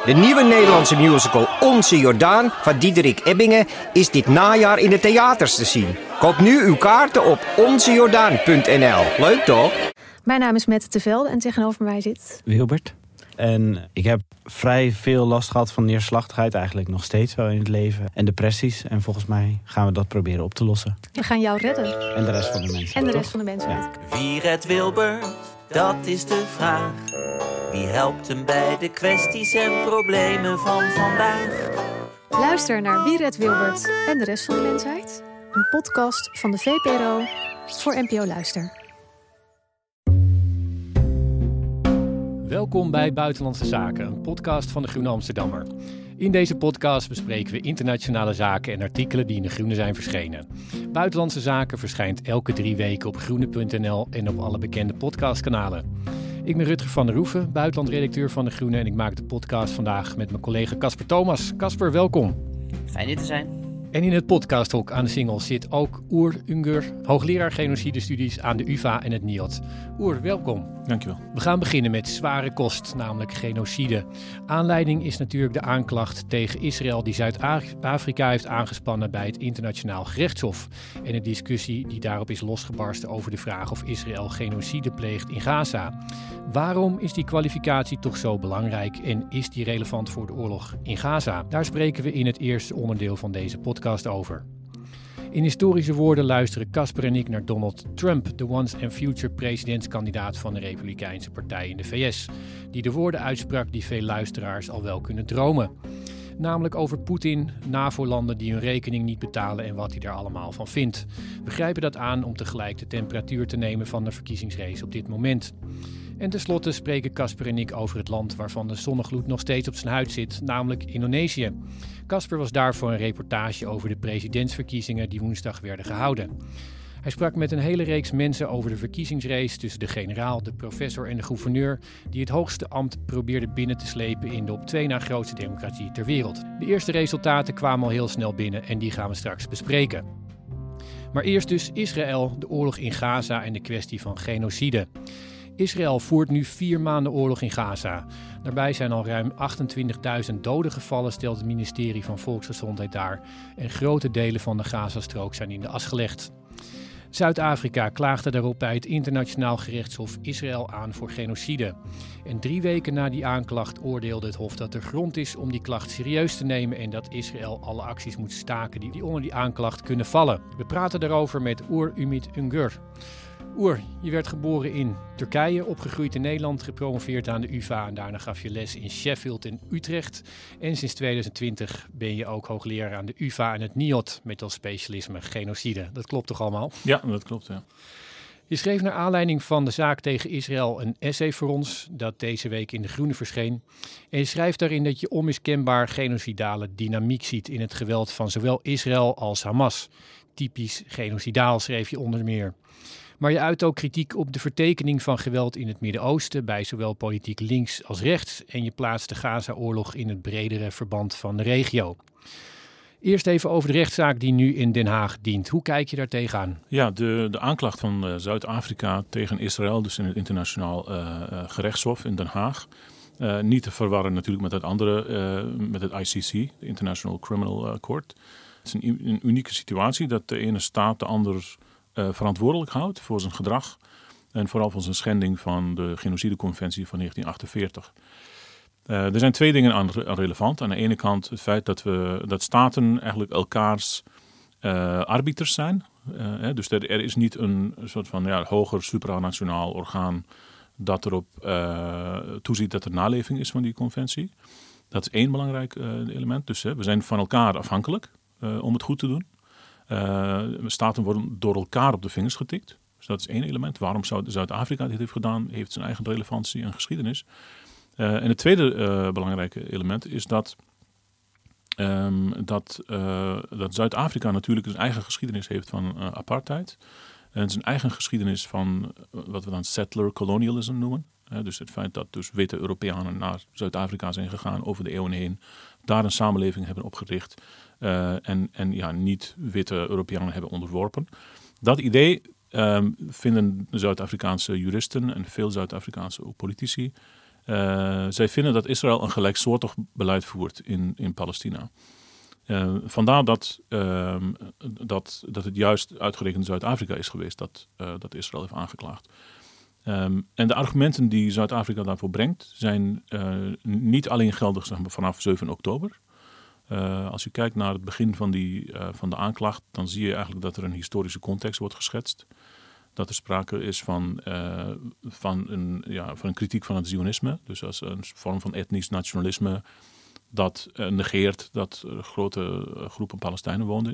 De nieuwe Nederlandse musical Onze Jordaan van Diederik Ebbingen is dit najaar in de theaters te zien. Koop nu uw kaarten op onzejordaan.nl. Leuk toch? Mijn naam is Mette Tevelde en tegenover mij zit Wilbert. En ik heb vrij veel last gehad van neerslachtigheid, eigenlijk nog steeds wel in het leven. En depressies. En volgens mij gaan we dat proberen op te lossen. We gaan jou redden. En de rest van de mensen. En de rest van de mensen. Ja. Wie redt Wilbert? Dat is de vraag. Wie helpt hem bij de kwesties en problemen van vandaag? Luister naar Wie redt Wilbert en de rest van de mensheid. Een podcast van de VPRO voor NPO Luister. Welkom bij Buitenlandse Zaken, een podcast van de Groene Amsterdammer. In deze podcast bespreken we internationale zaken en artikelen die in de Groene zijn verschenen. Buitenlandse Zaken verschijnt elke 3 weken op groene.nl en op alle bekende podcastkanalen. Ik ben Rutger van der Roeven, buitenlandredacteur van de Groene en ik maak de podcast vandaag met mijn collega Casper Thomas. Casper, welkom. Fijn hier te zijn. En in het podcasthok aan de Singel zit ook Oer Ungur, hoogleraar genocidestudies aan de UvA en het NIOD. Oer, welkom. Dankjewel. We gaan beginnen met zware kost, namelijk genocide. Aanleiding is natuurlijk de aanklacht tegen Israël die Zuid-Afrika heeft aangespannen bij het Internationaal Gerechtshof. En de discussie die daarop is losgebarsten over de vraag of Israël genocide pleegt in Gaza. Waarom is die kwalificatie toch zo belangrijk en is die relevant voor de oorlog in Gaza? Daar spreken we in het eerste onderdeel van deze podcast over. In historische woorden luisteren Casper en ik naar Donald Trump, de once and future presidentskandidaat van de Republikeinse Partij in de VS, die de woorden uitsprak die veel luisteraars al wel kunnen dromen. Namelijk over Poetin, NAVO-landen die hun rekening niet betalen en wat hij daar allemaal van vindt. We grijpen dat aan om tegelijk de temperatuur te nemen van de verkiezingsrace op dit moment. En tenslotte spreken Casper en ik over het land waarvan de zonnegloed nog steeds op zijn huid zit, namelijk Indonesië. Casper was daar voor een reportage over de presidentsverkiezingen die woensdag werden gehouden. Hij sprak met een hele reeks mensen over de verkiezingsrace tussen de generaal, de professor en de gouverneur, die het hoogste ambt probeerde binnen te slepen in de op 2 na grootste democratie ter wereld. De eerste resultaten kwamen al heel snel binnen en die gaan we straks bespreken. Maar eerst dus Israël, de oorlog in Gaza en de kwestie van genocide. Israël voert nu 4 maanden oorlog in Gaza. Daarbij zijn al ruim 28.000 doden gevallen, stelt het ministerie van Volksgezondheid daar. En grote delen van de Gazastrook zijn in de as gelegd. Zuid-Afrika klaagde daarop bij het Internationaal Gerechtshof Israël aan voor genocide. En 3 weken na die aanklacht oordeelde het hof dat er grond is om die klacht serieus te nemen en dat Israël alle acties moet staken die onder die aanklacht kunnen vallen. We praten daarover met Oer Ümit Ungur. Oer, je werd geboren in Turkije, opgegroeid in Nederland, gepromoveerd aan de UvA en daarna gaf je les in Sheffield en Utrecht. En sinds 2020 ben je ook hoogleraar aan de UvA en het NIOD met als specialisme genocide. Dat klopt toch allemaal? Ja, dat klopt, ja. Je schreef naar aanleiding van de zaak tegen Israël een essay voor ons, dat deze week in De Groene verscheen. En je schrijft daarin dat je onmiskenbaar genocidale dynamiek ziet in het geweld van zowel Israël als Hamas. Typisch genocidaal, schreef je onder meer. Maar je uit ook kritiek op de vertekening van geweld in het Midden-Oosten bij zowel politiek links als rechts en je plaatst de Gaza-oorlog in het bredere verband van de regio. Eerst even over de rechtszaak die nu in Den Haag dient. Hoe kijk je daar tegenaan? Ja, de aanklacht van Zuid-Afrika tegen Israël, dus in het Internationaal Gerechtshof in Den Haag. Niet te verwarren natuurlijk met het andere, met het ICC, de International Criminal Court. Het is een unieke situatie dat de ene staat de ander verantwoordelijk houdt voor zijn gedrag en vooral voor zijn schending van de genocideconventie van 1948. Er zijn 2 dingen aan relevant. Aan de ene kant het feit dat staten eigenlijk elkaars arbiters zijn. Dus er is niet een soort van hoger supranationaal orgaan dat erop toeziet dat er naleving is van die conventie. Dat is 1 belangrijk element. Dus we zijn van elkaar afhankelijk om het goed te doen. Staten worden door elkaar op de vingers getikt. Dus dat is 1 element. Waarom Zuid-Afrika dit heeft gedaan, heeft zijn eigen relevantie en geschiedenis. En het tweede belangrijke element is dat Zuid-Afrika natuurlijk zijn eigen geschiedenis heeft van apartheid. En zijn eigen geschiedenis van wat we dan settler colonialism noemen. Dus het feit dat dus witte Europeanen naar Zuid-Afrika zijn gegaan over de eeuwen heen. Daar een samenleving hebben opgericht. En niet-witte Europeanen hebben onderworpen. Dat idee vinden de Zuid-Afrikaanse juristen en veel Zuid-Afrikaanse politici Zij vinden dat Israël een gelijksoortig beleid voert in Palestina. Vandaar dat het juist uitgerekend Zuid-Afrika is geweest dat Israël heeft aangeklaagd. En de argumenten die Zuid-Afrika daarvoor brengt zijn niet alleen geldig, zeg maar, vanaf 7 oktober. Als je kijkt naar het begin van de aanklacht, dan zie je eigenlijk dat er een historische context wordt geschetst. Dat er sprake is van een kritiek van het Zionisme, dus als een vorm van etnisch nationalisme dat negeert dat grote groepen Palestijnen woonden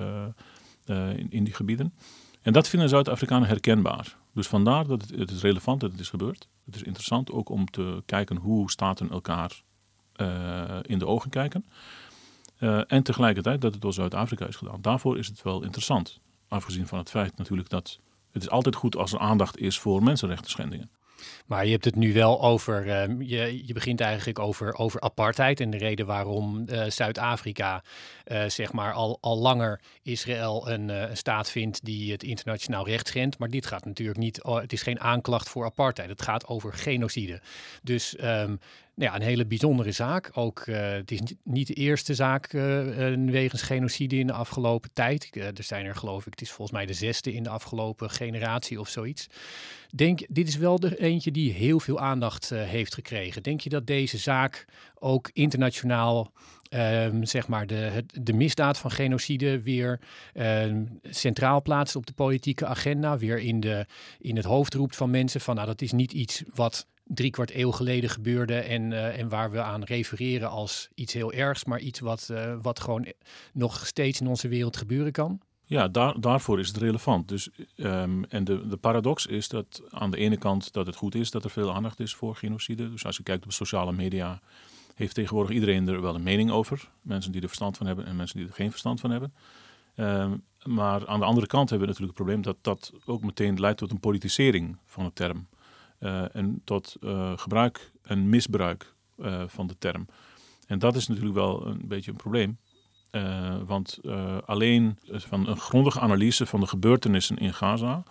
in die gebieden. En dat vinden Zuid-Afrikanen herkenbaar. Dus vandaar dat het is relevant dat het is gebeurd. Het is interessant ook om te kijken hoe staten elkaar in de ogen kijken. En tegelijkertijd dat het door Zuid-Afrika is gedaan. Daarvoor is het wel interessant. Afgezien van het feit natuurlijk dat het is altijd goed als er aandacht is voor mensenrechten schendingen. Maar je hebt het nu wel over, je begint eigenlijk over apartheid en de reden waarom Zuid-Afrika zeg maar al langer Israël een staat vindt die het internationaal recht schendt. Maar dit gaat natuurlijk niet, het is geen aanklacht voor apartheid, het gaat over genocide. Dus een hele bijzondere zaak. Ook, het is niet de eerste zaak wegens genocide in de afgelopen tijd. Er zijn er geloof ik, het is volgens mij de 6e in de afgelopen generatie of zoiets. Dit is wel de eentje die heel veel aandacht heeft gekregen. Denk je dat deze zaak ook internationaal zeg maar de misdaad van genocide weer centraal plaatst op de politieke agenda? Weer in het hoofd roept van mensen van dat is niet iets wat 3/4 eeuw geleden gebeurde en waar we aan refereren als iets heel ergs, maar iets wat gewoon nog steeds in onze wereld gebeuren kan? Ja, daarvoor is het relevant. Dus, en de paradox is dat aan de ene kant dat het goed is dat er veel aandacht is voor genocide. Dus als je kijkt op sociale media, heeft tegenwoordig iedereen er wel een mening over. Mensen die er verstand van hebben en mensen die er geen verstand van hebben. Maar aan de andere kant hebben we natuurlijk het probleem dat ook meteen leidt tot een politisering van de term. En tot gebruik en misbruik van de term. En dat is natuurlijk wel een beetje een probleem. Want alleen van een grondige analyse van de gebeurtenissen in Gaza,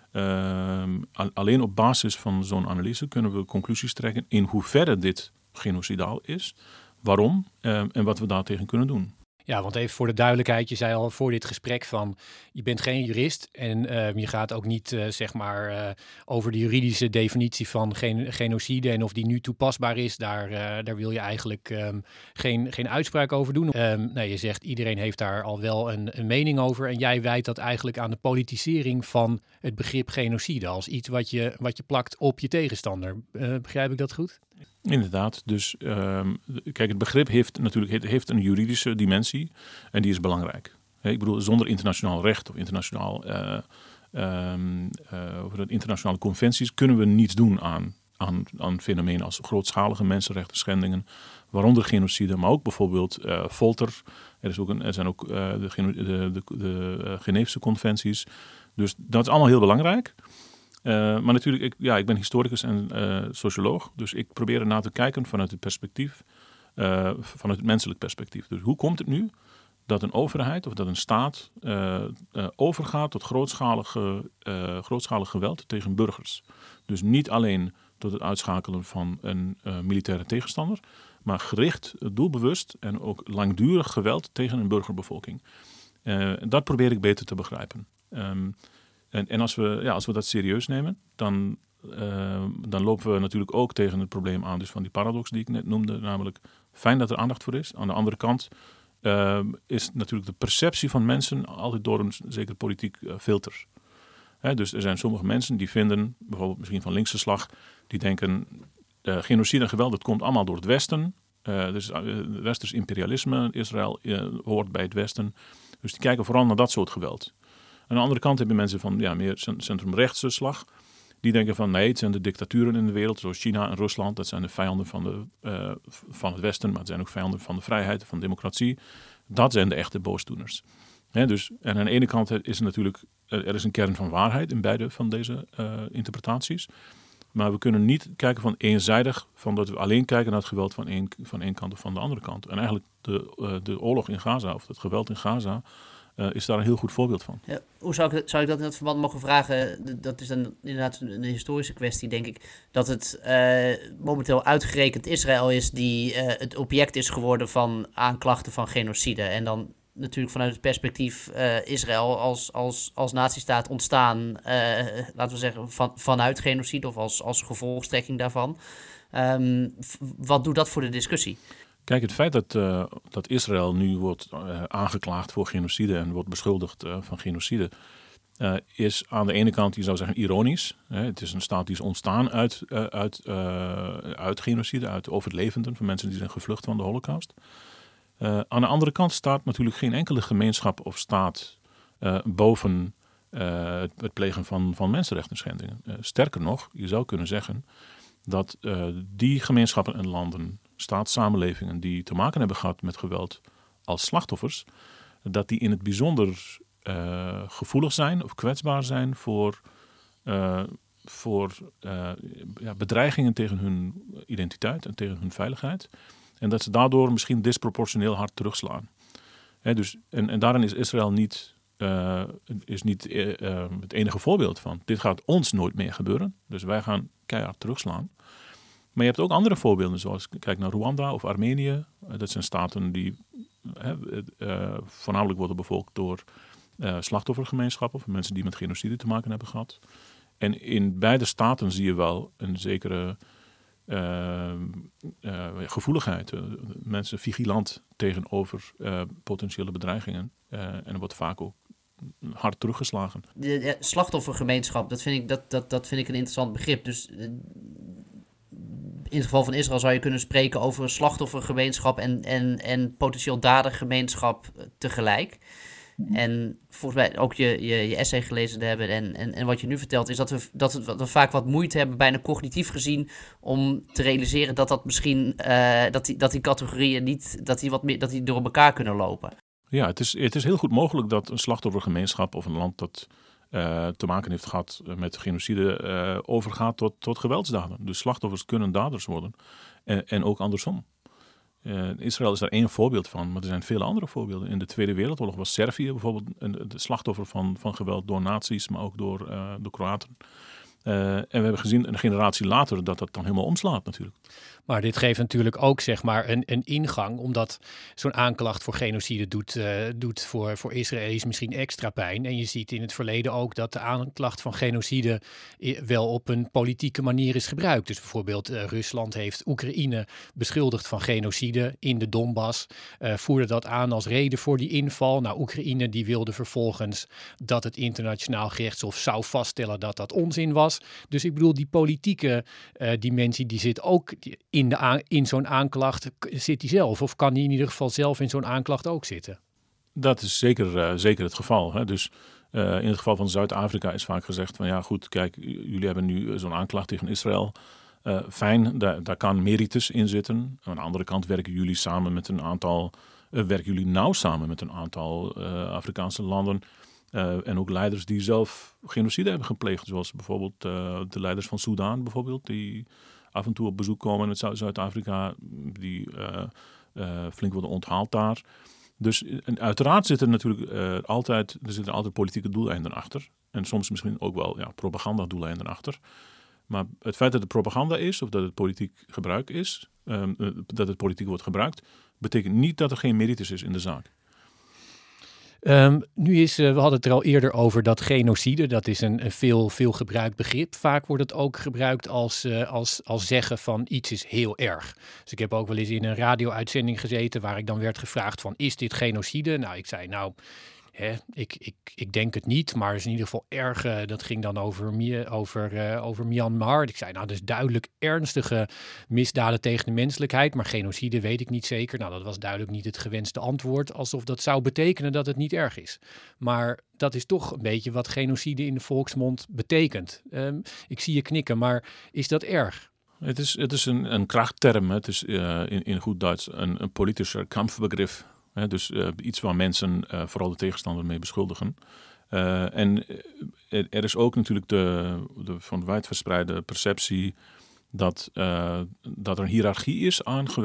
alleen op basis van zo'n analyse kunnen we conclusies trekken in hoeverre dit genocidaal is, waarom en wat we daartegen kunnen doen. Ja, want even voor de duidelijkheid, je zei al voor dit gesprek van je bent geen jurist en je gaat ook niet zeg maar over de juridische definitie van genocide en of die nu toepasbaar is, daar wil je eigenlijk geen uitspraak over doen. Je zegt iedereen heeft daar al wel een mening over en jij wijt dat eigenlijk aan de politisering van het begrip genocide als iets wat je plakt op je tegenstander. Begrijp ik dat goed? Inderdaad, dus kijk, het begrip heeft een juridische dimensie en die is belangrijk. Ik bedoel, zonder internationaal recht of internationale conventies kunnen we niets doen aan fenomenen als grootschalige mensenrechten schendingen, waaronder genocide, maar ook bijvoorbeeld folter. Er zijn ook de Geneefse conventies. Dus dat is allemaal heel belangrijk. Maar natuurlijk, ik ben historicus en socioloog, dus ik probeer ernaar te kijken vanuit het perspectief, vanuit het menselijk perspectief. Dus hoe komt het nu dat een overheid of dat een staat overgaat tot grootschalig geweld tegen burgers? Dus niet alleen tot het uitschakelen van een militaire tegenstander, maar gericht, doelbewust en ook langdurig geweld tegen een burgerbevolking. Dat probeer ik beter te begrijpen. En als we dat serieus nemen, dan lopen we natuurlijk ook tegen het probleem aan dus van die paradox die ik net noemde. Namelijk, fijn dat er aandacht voor is. Aan de andere kant is natuurlijk de perceptie van mensen altijd door een zeker politiek filter. Dus er zijn sommige mensen die vinden, bijvoorbeeld misschien van linkse slag, die denken genocide en geweld, dat komt allemaal door het Westen. Dus westers imperialisme, Israël hoort bij het Westen. Dus die kijken vooral naar dat soort geweld. Aan de andere kant heb je mensen van meer centrumrechtse slag. Die denken van nee, het zijn de dictaturen in de wereld, zoals China en Rusland. Dat zijn de vijanden van het Westen, maar het zijn ook vijanden van de vrijheid, van democratie. Dat zijn de echte boosdoeners. Dus, en aan de ene kant is er natuurlijk er is een kern van waarheid in beide van deze interpretaties. Maar we kunnen niet kijken van eenzijdig, van dat we alleen kijken naar het geweld van één kant of van de andere kant. En eigenlijk de oorlog in Gaza, of het geweld in Gaza, is daar een heel goed voorbeeld van. Ja, hoe zou ik dat in dat verband mogen vragen? Dat is dan inderdaad een historische kwestie, denk ik. Dat het momenteel uitgerekend Israël is die het object is geworden van aanklachten van genocide. En dan natuurlijk vanuit het perspectief Israël als natiestaat ontstaan, laten we zeggen, vanuit genocide of als gevolgtrekking daarvan. Wat doet dat voor de discussie? Kijk, het feit dat Israël nu wordt aangeklaagd voor genocide en wordt beschuldigd van genocide, is aan de ene kant, je zou zeggen, ironisch. Het is een staat die is ontstaan uit genocide, uit overlevenden van mensen die zijn gevlucht van de Holocaust. Aan de andere kant staat natuurlijk geen enkele gemeenschap of staat boven het plegen van mensenrechtenschendingen. Sterker nog, je zou kunnen zeggen dat die gemeenschappen en landen, staatssamenlevingen die te maken hebben gehad met geweld als slachtoffers, dat die in het bijzonder gevoelig zijn of kwetsbaar zijn voor bedreigingen tegen hun identiteit en tegen hun veiligheid. En dat ze daardoor misschien disproportioneel hard terugslaan. Dus daarin is Israël niet het enige voorbeeld van. Dit gaat ons nooit meer gebeuren. Dus wij gaan keihard terugslaan. Maar je hebt ook andere voorbeelden, zoals kijk naar Rwanda of Armenië. Dat zijn staten die voornamelijk worden bevolkt door slachtoffergemeenschappen, of mensen die met genocide te maken hebben gehad. En in beide staten zie je wel een zekere gevoeligheid. Mensen vigilant tegenover potentiële bedreigingen. En er wordt vaak ook hard teruggeslagen. De slachtoffergemeenschap, dat vind ik een interessant begrip. Dus in het geval van Israël zou je kunnen spreken over een slachtoffergemeenschap en potentieel dadergemeenschap tegelijk. En volgens mij ook je essay gelezen te hebben en wat je nu vertelt, is dat we vaak wat moeite hebben, bijna cognitief gezien, om te realiseren dat misschien dat die categorieën niet, dat die door elkaar kunnen lopen. Ja, het is heel goed mogelijk dat een slachtoffergemeenschap of een land dat te maken heeft gehad met genocide overgaat tot geweldsdaden. Dus slachtoffers kunnen daders worden en ook andersom. Israël is daar één voorbeeld van, maar er zijn vele andere voorbeelden. In de Tweede Wereldoorlog was Servië bijvoorbeeld het slachtoffer van geweld door nazi's, maar ook door Kroaten. En we hebben gezien een generatie later dat dan helemaal omslaat natuurlijk. Maar dit geeft natuurlijk ook zeg maar een ingang, omdat zo'n aanklacht voor genocide doet voor Israëli's misschien extra pijn. En je ziet in het verleden ook dat de aanklacht van genocide wel op een politieke manier is gebruikt. Dus bijvoorbeeld Rusland heeft Oekraïne beschuldigd van genocide in de Donbass. Voerde dat aan als reden voor die inval. Nou, Oekraïne die wilde vervolgens dat het internationaal gerechtshof zou vaststellen dat dat onzin was. Dus ik bedoel, die politieke dimensie die zit ook in zo'n aanklacht, zit hij zelf? Of kan hij in ieder geval zelf in zo'n aanklacht ook zitten? Dat is zeker het geval. Hè? Dus in het geval van Zuid-Afrika is vaak gezegd van ja goed, kijk, jullie hebben nu zo'n aanklacht tegen Israël. Fijn, daar kan meritus in zitten. Aan de andere kant werken jullie nauw samen met een aantal Afrikaanse landen. En ook leiders die zelf genocide hebben gepleegd. Zoals bijvoorbeeld de leiders van Soedan bijvoorbeeld. Die af en toe op bezoek komen in Zuid-Afrika. Die flink worden onthaald daar. Dus uiteraard zitten natuurlijk altijd politieke doeleinden achter. En soms misschien ook wel propagandadoeleinden achter. Maar het feit dat het propaganda is of dat het politiek gebruik is. Dat het politiek wordt gebruikt. Betekent niet dat er geen meritus is in de zaak. We hadden het er al eerder over dat genocide, dat is een veel gebruikt begrip. Vaak wordt het ook gebruikt als zeggen van iets is heel erg. Dus ik heb ook wel eens in een radio-uitzending gezeten waar ik dan werd gevraagd van is dit genocide? Nou, ik zei ik denk het niet, maar het is in ieder geval erg. Dat ging dan over Myanmar. Ik zei, dat is duidelijk ernstige misdaden tegen de menselijkheid, maar genocide weet ik niet zeker. Nou, dat was duidelijk niet het gewenste antwoord, alsof dat zou betekenen dat het niet erg is. Maar dat is toch een beetje wat genocide in de volksmond betekent. Ik zie je knikken, maar is dat erg? Het is een krachtterm. Het is in goed Duits een politischer kampfbegrif. Dus iets waar mensen vooral de tegenstander mee beschuldigen. En er is ook natuurlijk de van wijdverspreide perceptie dat er een hiërarchie is aan geweld.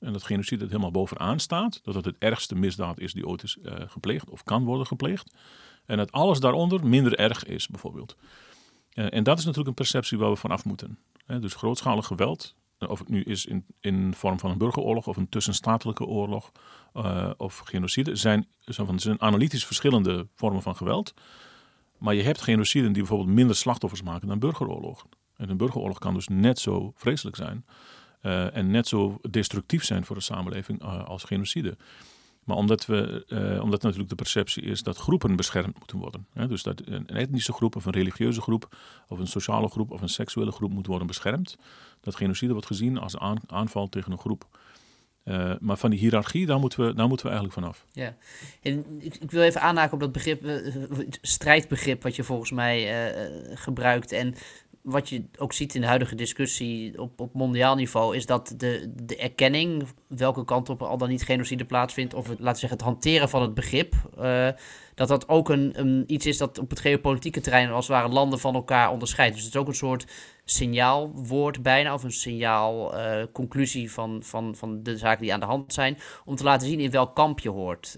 En dat genocide het helemaal bovenaan staat. Dat het ergste misdaad is die ooit is gepleegd of kan worden gepleegd. En dat alles daaronder minder erg is bijvoorbeeld. En dat is natuurlijk een perceptie waar we vanaf moeten. Dus grootschalig geweld, of het nu is in vorm van een burgeroorlog of een tussenstatelijke oorlog of genocide, zijn analytisch verschillende vormen van geweld. Maar je hebt genociden die bijvoorbeeld minder slachtoffers maken dan burgeroorlogen. En een burgeroorlog kan dus net zo vreselijk zijn en net zo destructief zijn voor de samenleving als genocide. Maar omdat natuurlijk de perceptie is dat groepen beschermd moeten worden. Dus dat een etnische groep of een religieuze groep of een sociale groep of een seksuele groep moet worden beschermd. Dat genocide wordt gezien als aanval tegen een groep. Maar van die hiërarchie, daar moeten we eigenlijk vanaf. Ja, en ik wil even aanhaken op dat begrip, strijdbegrip wat je volgens mij gebruikt. En wat je ook ziet in de huidige discussie op mondiaal niveau, is dat de erkenning, welke kant op al dan niet genocide plaatsvindt, of laten we zeggen het hanteren van het begrip, dat ook een iets is dat op het geopolitieke terrein als het ware landen van elkaar onderscheidt. Dus het is ook een soort signaalwoord bijna, of een signaalconclusie van de zaken die aan de hand zijn, om te laten zien in welk kamp je hoort.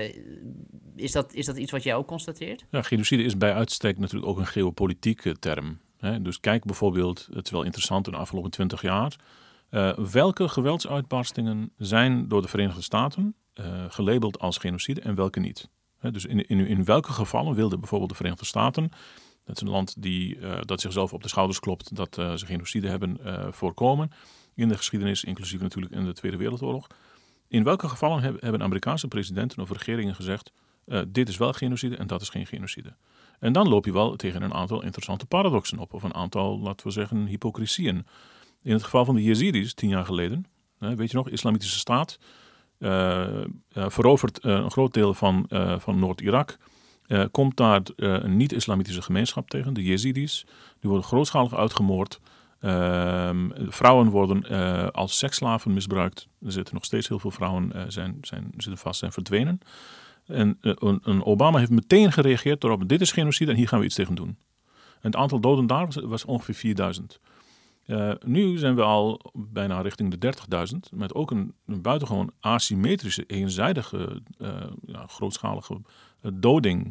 Is dat iets wat jij ook constateert? Ja, genocide is bij uitstek natuurlijk ook een geopolitieke term. Dus kijk bijvoorbeeld, het is wel interessant in de afgelopen 20 jaar, welke geweldsuitbarstingen zijn door de Verenigde Staten gelabeld als genocide en welke niet. Dus in welke gevallen wilden bijvoorbeeld de Verenigde Staten, dat is een land dat zichzelf op de schouders klopt dat ze genocide hebben voorkomen in de geschiedenis, inclusief natuurlijk in de Tweede Wereldoorlog. In welke gevallen hebben Amerikaanse presidenten of regeringen gezegd, dit is wel genocide en dat is geen genocide. En dan loop je wel tegen een aantal interessante paradoxen op. Of een aantal, laten we zeggen, hypocrisieën. In het geval van de Jezidis, 10 jaar geleden. Weet je nog, Islamitische Staat. Verovert een groot deel van Noord-Irak. Komt daar een niet-islamitische gemeenschap tegen, de Jezidis. Die worden grootschalig uitgemoord. Vrouwen worden als seksslaven misbruikt. Er zitten nog steeds heel veel vrouwen zitten vast, zijn verdwenen. En Obama heeft meteen gereageerd erop, dit is genocide en hier gaan we iets tegen doen. En het aantal doden daar was ongeveer 4000. Nu zijn we al bijna richting de 30.000, met ook een buitengewoon asymmetrische, eenzijdige, grootschalige doding,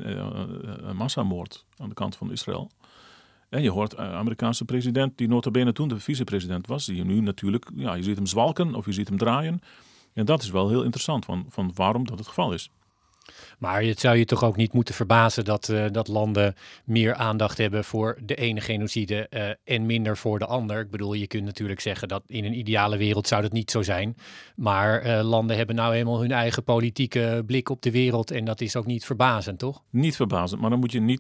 massamoord aan de kant van Israël. En je hoort de Amerikaanse president, die nota bene toen de vicepresident was, die je nu natuurlijk, je ziet hem zwalken of je ziet hem draaien. En dat is wel heel interessant, van waarom dat het geval is. Maar het zou je toch ook niet moeten verbazen dat landen meer aandacht hebben voor de ene genocide en minder voor de ander. Ik bedoel, je kunt natuurlijk zeggen dat in een ideale wereld zou dat niet zo zijn. Maar landen hebben nou eenmaal hun eigen politieke blik op de wereld en dat is ook niet verbazend, toch? Niet verbazend, maar dan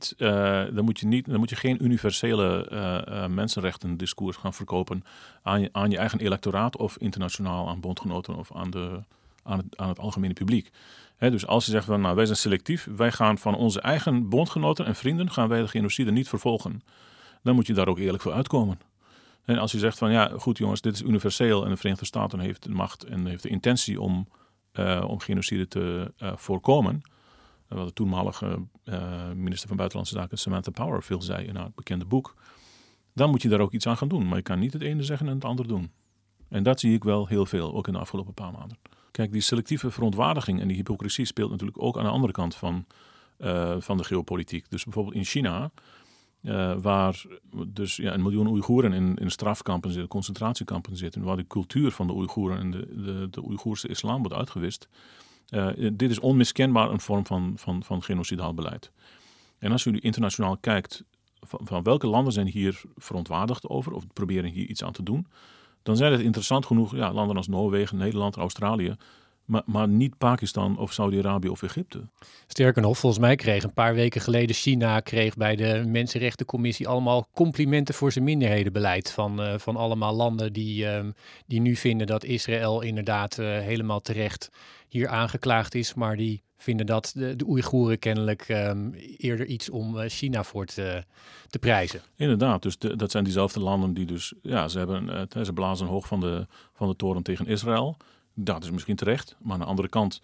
moet je geen universele mensenrechten discours gaan verkopen aan je eigen electoraat of internationaal aan bondgenoten of aan het algemene publiek. Dus als je zegt van wij zijn selectief, wij gaan van onze eigen bondgenoten en vrienden gaan wij de genocide niet vervolgen, dan moet je daar ook eerlijk voor uitkomen. En als je zegt van goed jongens, dit is universeel en de Verenigde Staten heeft de macht en heeft de intentie om genocide te voorkomen, wat de toenmalige minister van Buitenlandse Zaken Samantha Power veel zei in haar bekende boek, dan moet je daar ook iets aan gaan doen. Maar je kan niet het ene zeggen en het andere doen. En dat zie ik wel heel veel, ook in de afgelopen paar maanden. Kijk, die selectieve verontwaardiging en die hypocrisie speelt natuurlijk ook aan de andere kant van de geopolitiek. Dus bijvoorbeeld in China, waar dus 1 miljoen Oeigoeren in strafkampen zitten, concentratiekampen zitten, waar de cultuur van de Oeigoeren en de Oeigoerse islam wordt uitgewist. Dit is onmiskenbaar een vorm van genocidaal beleid. En als u internationaal kijkt, van welke landen zijn hier verontwaardigd over of proberen hier iets aan te doen, dan zijn het interessant genoeg landen als Noorwegen, Nederland, Australië, maar niet Pakistan of Saudi-Arabië of Egypte. Sterker nog, volgens mij kreeg een paar weken geleden China bij de Mensenrechtencommissie allemaal complimenten voor zijn minderhedenbeleid van allemaal landen die nu vinden dat Israël inderdaad helemaal terecht hier aangeklaagd is, maar die vinden dat de Oeigoeren kennelijk eerder iets om China voor te prijzen. Inderdaad, dus dat zijn diezelfde landen die dus, ze blazen hoog van de toren tegen Israël. Dat is misschien terecht, maar aan de andere kant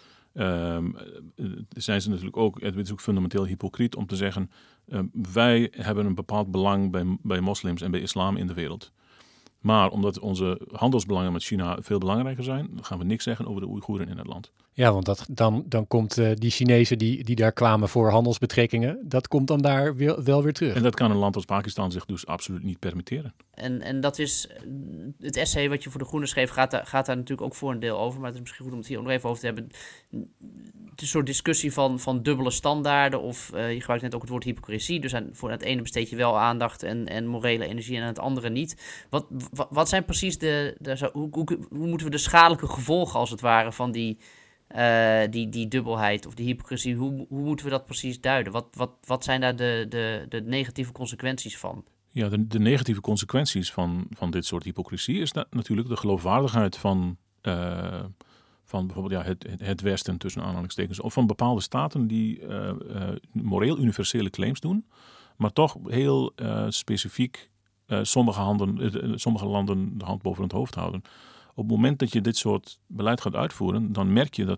zijn ze natuurlijk ook, het is ook fundamenteel hypocriet om te zeggen, wij hebben een bepaald belang bij moslims en bij islam in de wereld. Maar omdat onze handelsbelangen met China veel belangrijker zijn, gaan we niks zeggen over de Oeigoeren in het land. Ja, want dan komt die Chinezen die daar kwamen voor handelsbetrekkingen, dat komt dan daar wel weer terug. En dat kan een land als Pakistan zich dus absoluut niet permitteren. En dat is, het essay wat je voor De Groene schreef, gaat daar natuurlijk ook voor een deel over. Maar het is misschien goed om het hier nog even over te hebben. Het is een soort discussie van dubbele standaarden. Of je gebruikt net ook het woord hypocrisie. Dus voor het ene besteed je wel aandacht en morele energie en aan het andere niet. Wat zijn precies hoe moeten we de schadelijke gevolgen als het ware van die dubbelheid of die hypocrisie, hoe moeten we dat precies duiden? Wat zijn daar de negatieve consequenties van? Ja, de negatieve consequenties van dit soort hypocrisie is natuurlijk de geloofwaardigheid van bijvoorbeeld het Westen tussen aanhalingstekens, of van bepaalde staten die moreel universele claims doen, maar toch heel specifiek sommige landen de hand boven het hoofd houden. Op het moment dat je dit soort beleid gaat uitvoeren, dan merk je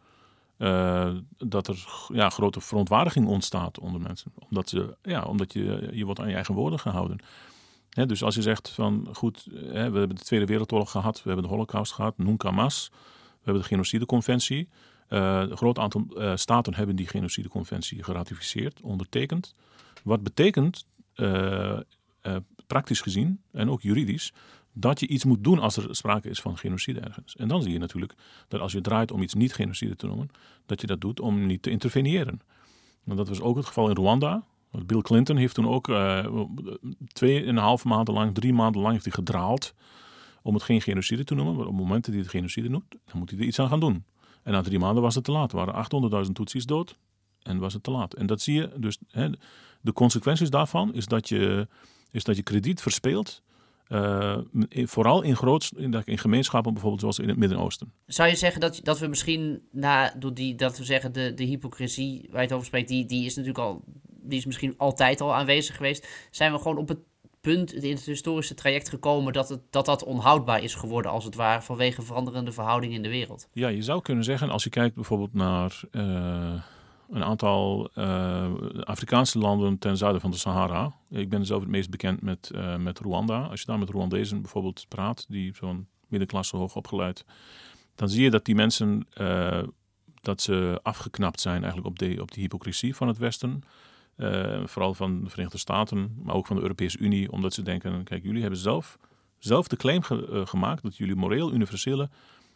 dat er grote verontwaardiging ontstaat onder mensen. Omdat je wordt aan je eigen woorden gehouden. Dus als je zegt van goed, we hebben de Tweede Wereldoorlog gehad, we hebben de Holocaust gehad, Nunca Mas, we hebben de Genocideconventie. Een groot aantal staten hebben die Genocideconventie geratificeerd, ondertekend. Wat betekent, praktisch gezien en ook juridisch, dat je iets moet doen als er sprake is van genocide ergens. En dan zie je natuurlijk dat als je draait om iets niet genocide te noemen, dat je dat doet om niet te interveneren. En dat was ook het geval in Rwanda. Bill Clinton heeft toen ook 2,5 maanden lang, 3 maanden lang heeft hij gedraald om het geen genocide te noemen. Maar op het moment dat hij het genocide noemt, dan moet hij er iets aan gaan doen. En na 3 maanden was het te laat. Er waren 800.000 Tutsis dood en was het te laat. En dat zie je dus. De consequenties daarvan is dat je krediet verspeelt. Vooral in gemeenschappen bijvoorbeeld zoals in het Midden-Oosten. Zou je zeggen dat we misschien de hypocrisie waar je het over spreekt, die is natuurlijk die is misschien altijd al aanwezig geweest. Zijn we gewoon op het punt in het historische traject gekomen dat onhoudbaar is geworden als het ware vanwege veranderende verhoudingen in de wereld? Ja, je zou kunnen zeggen als je kijkt bijvoorbeeld naar een aantal Afrikaanse landen ten zuiden van de Sahara. Ik ben zelf het meest bekend met Rwanda. Als je daar met Rwandezen bijvoorbeeld praat, die zo'n middenklasse hoog opgeleid, dan zie je dat die mensen dat ze afgeknapt zijn eigenlijk op die hypocrisie van het Westen. Vooral van de Verenigde Staten, maar ook van de Europese Unie, omdat ze denken, kijk, jullie hebben zelf de claim gemaakt dat jullie moreel universele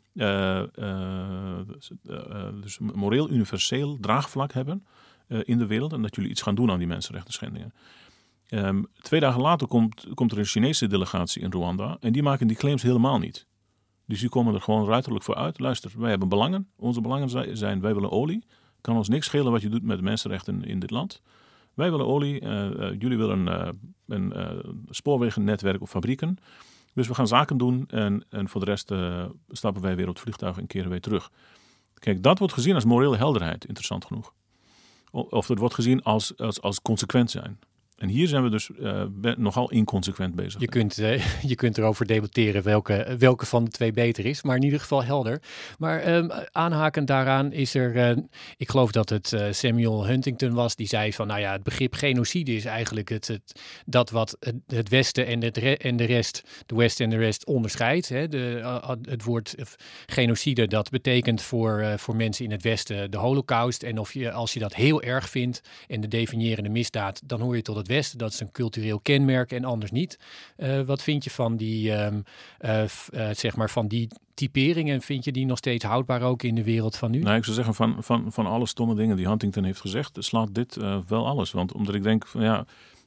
dus moreel universeel draagvlak hebben in de wereld en dat jullie iets gaan doen aan die mensenrechten schendingen. 2 dagen later komt er een Chinese delegatie in Rwanda en die maken die claims helemaal niet. Dus die komen er gewoon ruiterlijk voor uit. Luister, wij hebben belangen. Onze belangen zijn, wij willen olie. Kan ons niks schelen wat je doet met de mensenrechten in dit land. Wij willen olie. Jullie willen een spoorwegennetwerk of fabrieken. Dus we gaan zaken doen en voor de rest stappen wij weer op het vliegtuig en keren wij terug. Kijk, dat wordt gezien als morele helderheid, interessant genoeg. Of dat wordt gezien als consequent zijn. En hier zijn we dus nogal inconsequent bezig. Je kunt erover debatteren welke van de twee beter is, maar in ieder geval helder. Maar aanhakend daaraan is er, ik geloof dat het Samuel Huntington was, die zei van, nou ja, het begrip genocide is eigenlijk dat wat het Westen en de rest, de West en de rest onderscheidt. Hè? Het woord genocide, dat betekent voor mensen in het Westen de Holocaust. En als je dat heel erg vindt en de definiërende misdaad, dan hoor je tot het Westen. Dat is een cultureel kenmerk en anders niet. Wat vind je van die, van die typering en vind je die nog steeds houdbaar ook in de wereld van nu? Nou, ik zou zeggen van alle stomme dingen die Huntington heeft gezegd, slaat dit wel alles. Want omdat ik denk van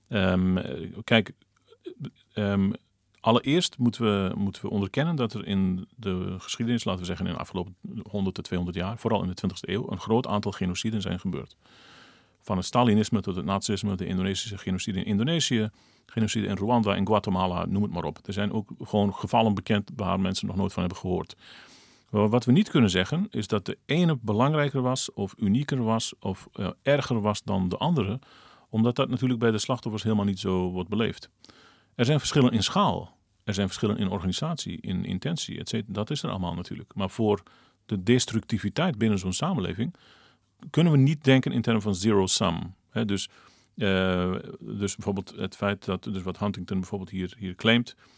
allereerst moeten we onderkennen dat er in de geschiedenis, laten we zeggen in de afgelopen 100 tot 200 jaar, vooral in de 20e eeuw, een groot aantal genociden zijn gebeurd. Van het Stalinisme tot het nazisme, de Indonesische genocide in Indonesië, genocide in Rwanda, in Guatemala, noem het maar op. Er zijn ook gewoon gevallen bekend waar mensen nog nooit van hebben gehoord. Maar wat we niet kunnen zeggen is dat de ene belangrijker was of unieker was of erger was dan de andere, omdat dat natuurlijk bij de slachtoffers helemaal niet zo wordt beleefd. Er zijn verschillen in schaal, er zijn verschillen in organisatie, in intentie, etc. Dat is er allemaal natuurlijk. Maar voor de destructiviteit binnen zo'n samenleving kunnen we niet denken in termen van zero sum. Dus bijvoorbeeld het feit dat, dus wat Huntington bijvoorbeeld hier claimt,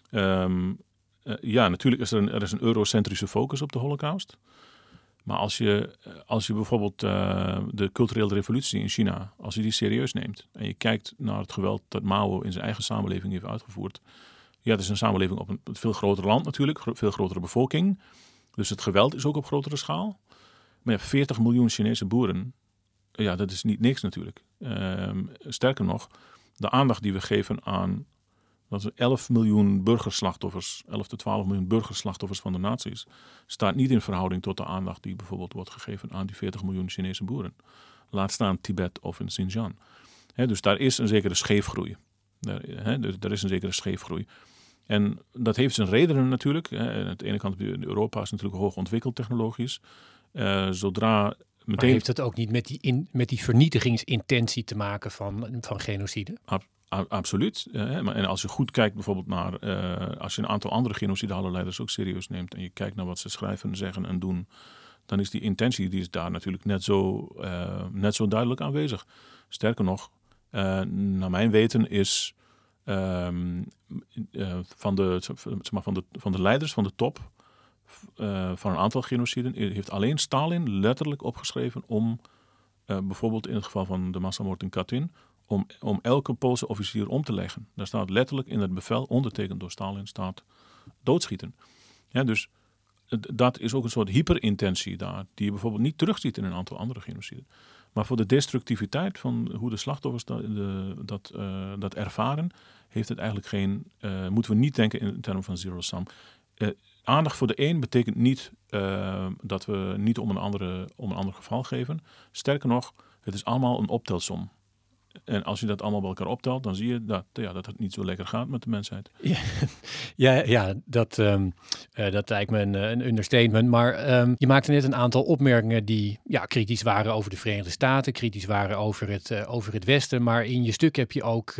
Natuurlijk is er is een eurocentrische focus op de Holocaust. Maar als je bijvoorbeeld de culturele revolutie in China, als je die serieus neemt en je kijkt naar het geweld dat Mao in zijn eigen samenleving heeft uitgevoerd. Ja, het is een samenleving op een veel groter land natuurlijk, veel grotere bevolking. Dus het geweld is ook op grotere schaal. Maar je hebt 40 miljoen Chinese boeren. Ja, dat is niet niks natuurlijk. Sterker nog, de aandacht die we geven aan 11 miljoen burgerslachtoffers, 11 tot 12 miljoen burgerslachtoffers van de nazi's, staat niet in verhouding tot de aandacht die bijvoorbeeld wordt gegeven aan die 40 miljoen Chinese boeren. Laat staan Tibet of in Xinjiang. Dus daar is een zekere scheefgroei. Er is een zekere scheefgroei. En dat heeft zijn redenen natuurlijk. Aan de ene kant, Europa is natuurlijk hoog ontwikkeld technologisch. Zodra meteen... Maar heeft het ook niet met die vernietigingsintentie te maken van genocide? Absoluut. En als je goed kijkt bijvoorbeeld naar... als je een aantal andere genocidale leiders ook serieus neemt... en je kijkt naar wat ze schrijven, zeggen en doen... dan is die intentie die is daar natuurlijk net zo duidelijk aanwezig. Sterker nog, naar mijn weten is... van de leiders van de top... van een aantal genociden... heeft alleen Stalin letterlijk opgeschreven om... bijvoorbeeld in het geval van de massamoord in Katyn... om elke Poolse officier om te leggen. Daar staat letterlijk in het bevel, ondertekend door Stalin, staat doodschieten. Ja, dus dat is ook een soort hyperintentie daar, die je bijvoorbeeld niet terugziet in een aantal andere genociden. Maar voor de destructiviteit van hoe de slachtoffers dat ervaren, heeft het eigenlijk moeten we niet denken in termen van zero sum. Aandacht voor de een betekent niet dat we niet om een ander geval geven. Sterker nog, het is allemaal een optelsom. En als je dat allemaal bij elkaar optelt, dan zie je dat het niet zo lekker gaat met de mensheid. Dat lijkt me een understatement. Maar je maakte net een aantal opmerkingen die kritisch waren over de Verenigde Staten, kritisch waren over het Westen. Maar in je stuk heb je ook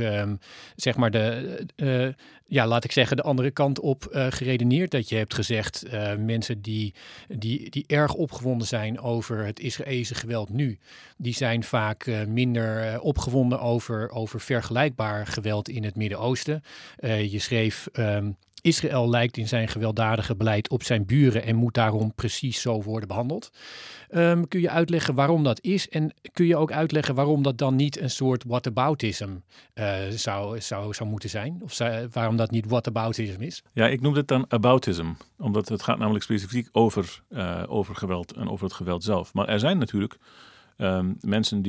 de andere kant op geredeneerd. Dat je hebt gezegd, mensen die erg opgewonden zijn over het Israëlische geweld nu, die zijn vaak minder opgewonden over vergelijkbaar geweld in het Midden-Oosten. Je schreef, Israël lijkt in zijn gewelddadige beleid op zijn buren en moet daarom precies zo worden behandeld. Kun je uitleggen waarom dat is? En kun je ook uitleggen waarom dat dan niet een soort whataboutism zou moeten zijn? Of waarom dat niet whataboutism is? Ja, ik noem het dan aboutism. Omdat het gaat namelijk specifiek over geweld en over het geweld zelf. Maar er zijn natuurlijk mensen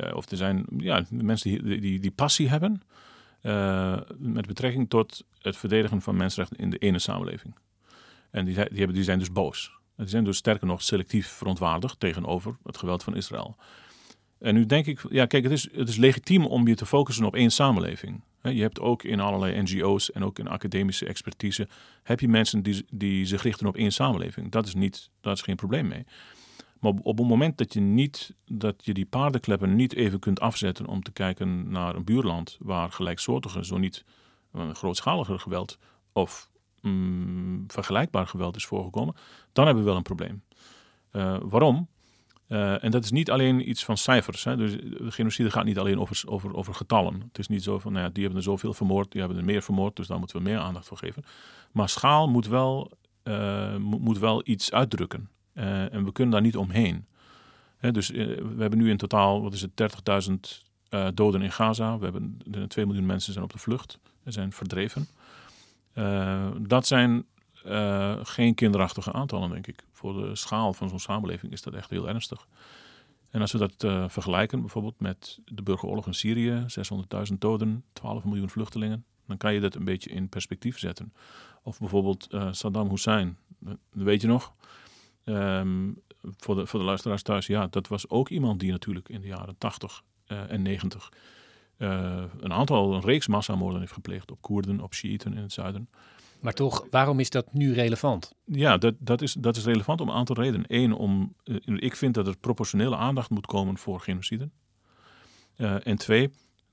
die passie hebben met betrekking tot het verdedigen van mensenrechten in de ene samenleving. En die zijn dus boos. Die zijn dus sterker nog selectief verontwaardigd tegenover het geweld van Israël. En nu denk ik, het is legitiem om je te focussen op één samenleving. Je hebt ook in allerlei NGO's en ook in academische expertise, heb je mensen die zich richten op één samenleving. Dat is geen probleem mee. Maar op het moment dat je die paardenkleppen niet even kunt afzetten om te kijken naar een buurland waar gelijksoortige, zo niet grootschaliger geweld of vergelijkbaar geweld is voorgekomen, dan hebben we wel een probleem. Waarom? En dat is niet alleen iets van cijfers. Hè. Dus de genocide gaat niet alleen over getallen. Het is niet zo van, die hebben er zoveel vermoord, die hebben er meer vermoord, dus daar moeten we meer aandacht voor geven. Maar schaal moet wel iets uitdrukken. En we kunnen daar niet omheen. Dus we hebben nu in totaal, 30.000 doden in Gaza. We hebben 2 miljoen mensen zijn op de vlucht en zijn verdreven. Dat zijn geen kinderachtige aantallen, denk ik. Voor de schaal van zo'n samenleving is dat echt heel ernstig. En als we dat vergelijken bijvoorbeeld met de burgeroorlog in Syrië, 600.000 doden, 12 miljoen vluchtelingen, dan kan je dat een beetje in perspectief zetten. Of bijvoorbeeld Saddam Hussein, dat weet je nog. Voor de luisteraars thuis, dat was ook iemand die natuurlijk in de jaren 80 en 90 een reeks massamoorden heeft gepleegd op Koerden, op Sjiïten in het zuiden. Maar toch, waarom is dat nu relevant? Ja, dat is relevant om een aantal redenen. Eén, ik vind dat er proportionele aandacht moet komen voor genocide. En twee,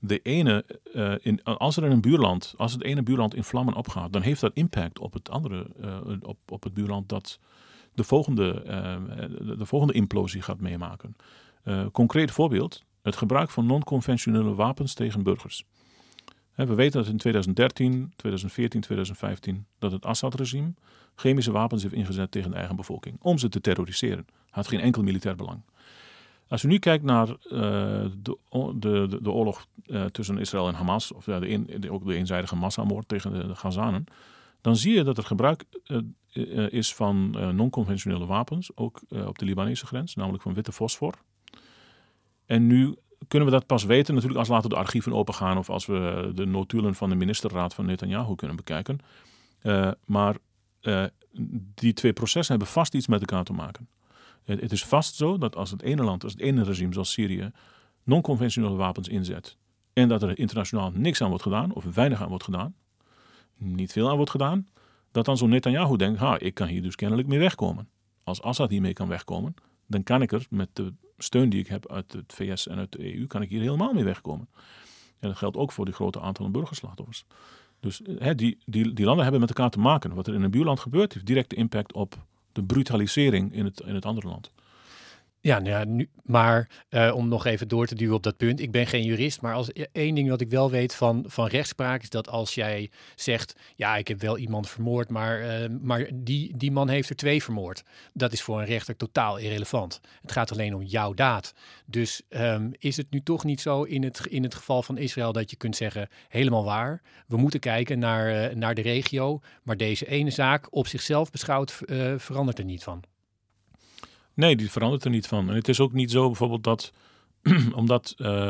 als het ene buurland in vlammen opgaat, dan heeft dat impact op het andere, op het buurland dat de volgende implosie gaat meemaken. Concreet voorbeeld, het gebruik van non-conventionele wapens tegen burgers. We weten dat in 2013, 2014, 2015... dat het Assad-regime chemische wapens heeft ingezet tegen de eigen bevolking. Om ze te terroriseren. Had geen enkel militair belang. Als je nu kijkt naar de oorlog tussen Israël en Hamas... of ook de eenzijdige massamoord tegen de Gazanen... dan zie je dat er gebruik is van non-conventionele wapens... ook op de Libanese grens, namelijk van witte fosfor. En nu kunnen we dat pas weten natuurlijk als later de archieven opengaan... of als we de notulen van de ministerraad van Netanyahu kunnen bekijken. Maar die twee processen hebben vast iets met elkaar te maken. Het is vast zo dat als het ene land, als het ene regime zoals Syrië... non-conventionele wapens inzet... en dat er internationaal niks aan wordt gedaan of weinig aan wordt gedaan... niet veel aan wordt gedaan... dat dan zo'n Netanyahu denkt... ik kan hier dus kennelijk mee wegkomen. Als Assad hiermee kan wegkomen... dan kan ik er met de steun die ik heb uit het VS en uit de EU... kan ik hier helemaal mee wegkomen. En dat geldt ook voor die grote aantallen burgerslachtoffers. Dus die landen hebben met elkaar te maken. Wat er in een buurland gebeurt... heeft directe impact op de brutalisering in het andere land. Ja, om nog even door te duwen op dat punt. Ik ben geen jurist, maar als één ding wat ik wel weet van rechtspraak... is dat als jij zegt, ik heb wel iemand vermoord... maar die man heeft er 2 vermoord. Dat is voor een rechter totaal irrelevant. Het gaat alleen om jouw daad. Dus is het nu toch niet zo in het geval van Israël... dat je kunt zeggen, helemaal waar. We moeten kijken naar de regio... maar deze ene zaak op zichzelf beschouwd verandert er niet van. Nee, die verandert er niet van. En het is ook niet zo bijvoorbeeld dat... omdat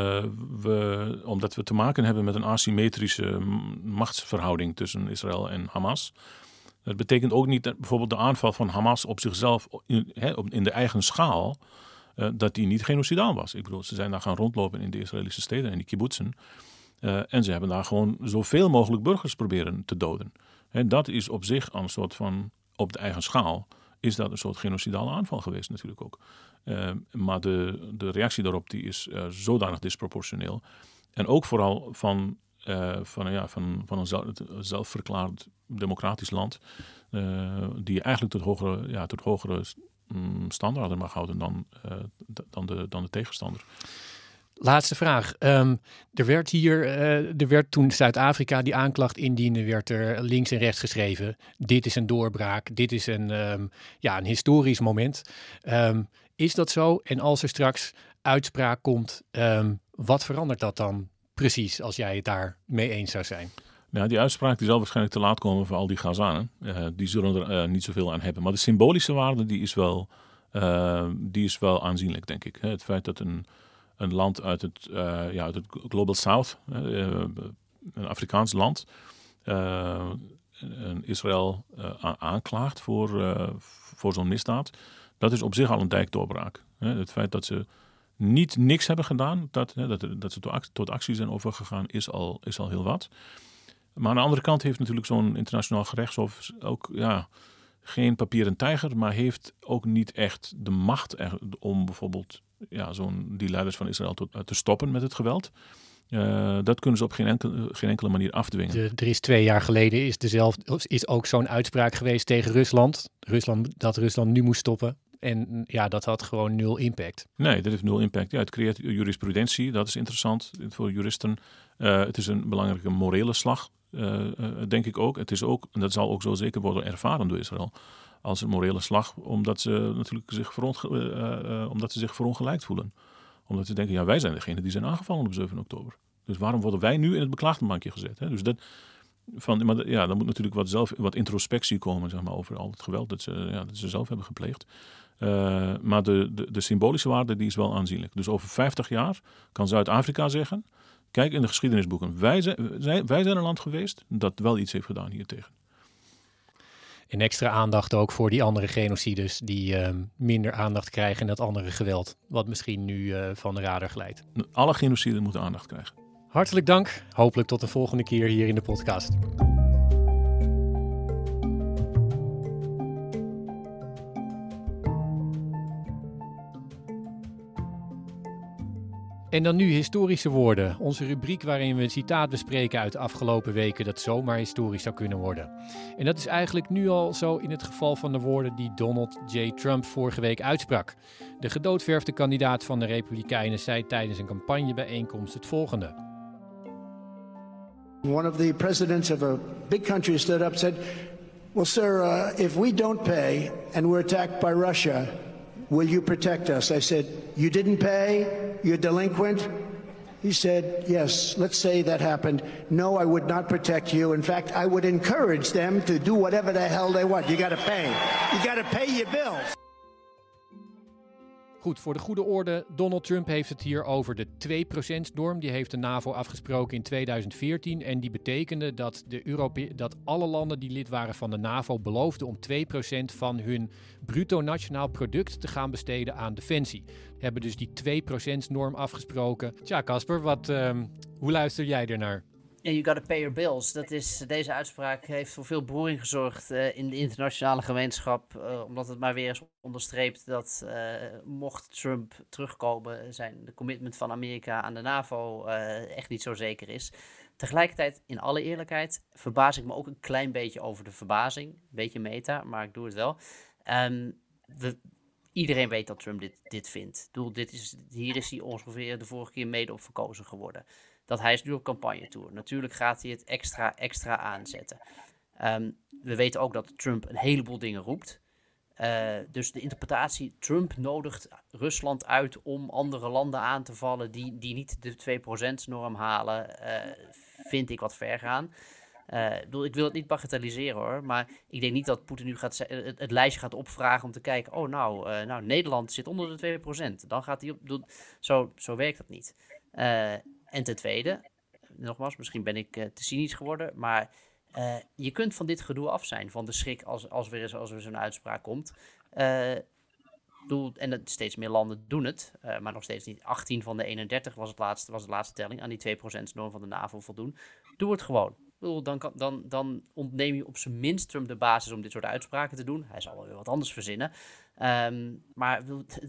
we te maken hebben met een asymmetrische machtsverhouding... tussen Israël en Hamas. Dat betekent ook niet dat bijvoorbeeld de aanval van Hamas op zichzelf... in de eigen schaal... dat die niet genocidaal was. Ik bedoel, ze zijn daar gaan rondlopen in de Israëlische steden... en die kibbutzen. En ze hebben daar gewoon zoveel mogelijk burgers proberen te doden. Dat is op zich een soort van... op de eigen schaal... is dat een soort genocidale aanval geweest natuurlijk ook. Maar de reactie daarop die is zodanig disproportioneel. En ook vooral van een zelfverklaard democratisch land... die je eigenlijk tot hogere standaarden mag houden dan de tegenstander. Laatste vraag. Er werd toen Zuid-Afrika die aanklacht indiende, werd er links en rechts geschreven. Dit is een doorbraak. Dit is een historisch moment. Is dat zo? En als er straks uitspraak komt, wat verandert dat dan precies als jij het daar mee eens zou zijn? Nou, die uitspraak die zal waarschijnlijk te laat komen voor al die Gazanen. Die zullen er niet zoveel aan hebben. Maar de symbolische waarde die is wel aanzienlijk, denk ik. Het feit dat een land uit het Global South, een Afrikaans land, Israël aanklaagt voor zo'n misdaad. Dat is op zich al een dijkdoorbraak. Het feit dat ze niks hebben gedaan, dat ze tot actie zijn overgegaan, is al heel wat. Maar aan de andere kant heeft natuurlijk zo'n internationaal gerechtshof ook geen papieren tijger, maar heeft ook niet echt de macht om bijvoorbeeld die leiders van Israël te stoppen met het geweld. Dat kunnen ze op geen enkele manier afdwingen. Er is 2 jaar geleden is ook zo'n uitspraak geweest tegen Rusland. Dat Rusland nu moest stoppen. En dat had gewoon 0 impact. Nee, dat heeft 0 impact. Ja, het creëert jurisprudentie. Dat is interessant voor juristen. Het is een belangrijke morele slag, denk ik ook. Het is ook, en dat zal ook zo zeker worden ervaren door Israël, als een morele slag, omdat ze natuurlijk zich verongelijkt voelen. Omdat ze denken, wij zijn degene die zijn aangevallen op 7 oktober. Dus waarom worden wij nu in het beklaagdenbankje gezet? Hè? Dus dan moet natuurlijk wat introspectie komen, zeg maar, over al het geweld dat ze zelf hebben gepleegd. Maar de symbolische waarde die is wel aanzienlijk. Dus over 50 jaar kan Zuid-Afrika zeggen, kijk in de geschiedenisboeken, wij zijn een land geweest dat wel iets heeft gedaan hiertegen. En extra aandacht ook voor die andere genocides die minder aandacht krijgen en dat andere geweld, wat misschien nu van de radar glijdt. Alle genociden moeten aandacht krijgen. Hartelijk dank. Hopelijk tot de volgende keer hier in de podcast. En dan nu historische woorden. Onze rubriek waarin we een citaat bespreken uit de afgelopen weken dat zomaar historisch zou kunnen worden. En dat is eigenlijk nu al zo in het geval van de woorden die Donald J. Trump vorige week uitsprak. De gedoodverfde kandidaat van de Republikeinen zei tijdens een campagnebijeenkomst het volgende. One of the presidents of a big country stood up and said, well, sir, if we don't pay and we're attacked by Russia, will you protect us? I said, you didn't pay? You're delinquent? He said, yes, let's say that happened. No, I would not protect you. In fact, I would encourage them to do whatever the hell they want. You got to pay. You got to pay your bills. Goed, voor de goede orde, Donald Trump heeft het hier over de 2%-norm. Die heeft de NAVO afgesproken in 2014 en die betekende dat dat alle landen die lid waren van de NAVO beloofden om 2% van hun bruto nationaal product te gaan besteden aan defensie. Hebben dus die 2%-norm afgesproken. Tja, Casper, hoe luister jij ernaar? You gotta pay your bills. Deze uitspraak heeft voor veel beroering gezorgd in de internationale gemeenschap. Omdat het maar weer eens onderstreept dat mocht Trump terugkomen, de commitment van Amerika aan de NAVO echt niet zo zeker is. Tegelijkertijd, in alle eerlijkheid, verbaas ik me ook een klein beetje over de verbazing. Een beetje meta, maar ik doe het wel. Iedereen weet dat Trump dit vindt. Hier is hij ongeveer de vorige keer mede op verkozen geworden. Dat hij is nu op campagnetour. Natuurlijk gaat hij het extra aanzetten. We weten ook dat Trump een heleboel dingen roept. Dus de interpretatie, Trump nodigt Rusland uit om andere landen aan te vallen die niet de 2%-norm halen, vind ik wat ver gaan. Ik wil het niet bagatelliseren hoor, maar ik denk niet dat Poetin nu het lijstje gaat opvragen om te kijken, nou Nederland zit onder de 2%. Dan gaat hij op. Zo werkt dat niet. En ten tweede, nogmaals, misschien ben ik te cynisch geworden, maar je kunt van dit gedoe af zijn, van de schrik als er zo'n uitspraak komt. En steeds meer landen doen het, maar nog steeds niet. 18 van de 31 was de laatste telling aan die 2%-norm van de NAVO voldoen. Doe het gewoon. Dan ontneem je op zijn minst Trump de basis om dit soort uitspraken te doen. Hij zal wel weer wat anders verzinnen. Maar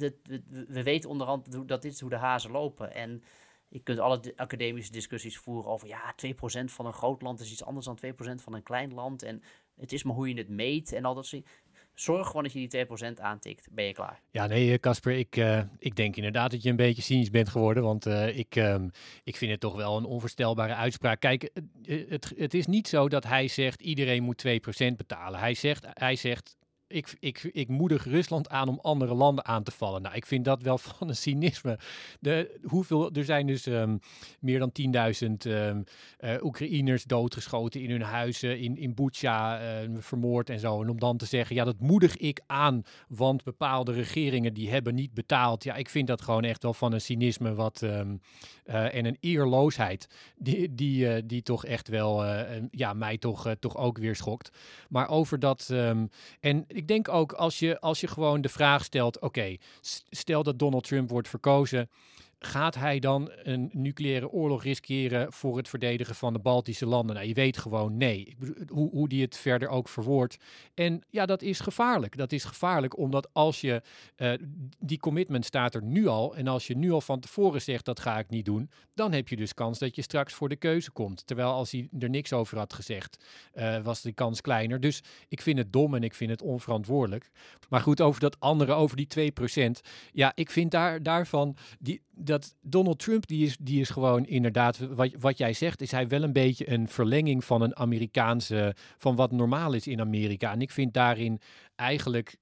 we weten onderhand dat dit is hoe de hazen lopen. En je kunt alle academische discussies voeren over 2% van een groot land is iets anders dan 2% van een klein land. En het is maar hoe je het meet en al dat soort dingen. Zorg gewoon dat je die 2% aantikt, ben je klaar. Ja, nee, Casper, ik denk inderdaad dat je een beetje cynisch bent geworden, want ik vind het toch wel een onvoorstelbare uitspraak. Kijk, het is niet zo dat hij zegt iedereen moet 2% betalen. Hij zegt ik moedig Rusland aan om andere landen aan te vallen. Nou, ik vind dat wel van een cynisme. Er zijn dus meer dan 10.000 Oekraïners doodgeschoten in hun huizen, in Bucha vermoord en zo. En om dan te zeggen, dat moedig ik aan, want bepaalde regeringen die hebben niet betaald. Ja, ik vind dat gewoon echt wel van een cynisme en een eerloosheid die toch echt wel mij toch ook weer schokt. Maar over dat en ik denk ook als je gewoon de vraag stelt, oké, stel dat Donald Trump wordt verkozen, gaat hij dan een nucleaire oorlog riskeren voor het verdedigen van de Baltische landen? Nou, je weet gewoon nee. Hoe die het verder ook verwoordt. En ja, dat is gevaarlijk. Dat is gevaarlijk omdat als je die commitment staat er nu al en als je nu al van tevoren zegt dat ga ik niet doen, dan heb je dus kans dat je straks voor de keuze komt. Terwijl als hij er niks over had gezegd, was de kans kleiner. Dus ik vind het dom en ik vind het onverantwoordelijk. Maar goed, over die 2%. Ja, ik vind daarvan dat Donald Trump, die is gewoon inderdaad, wat jij zegt, is hij wel een beetje een verlenging van een Amerikaanse, van wat normaal is in Amerika. En ik vind daarin eigenlijk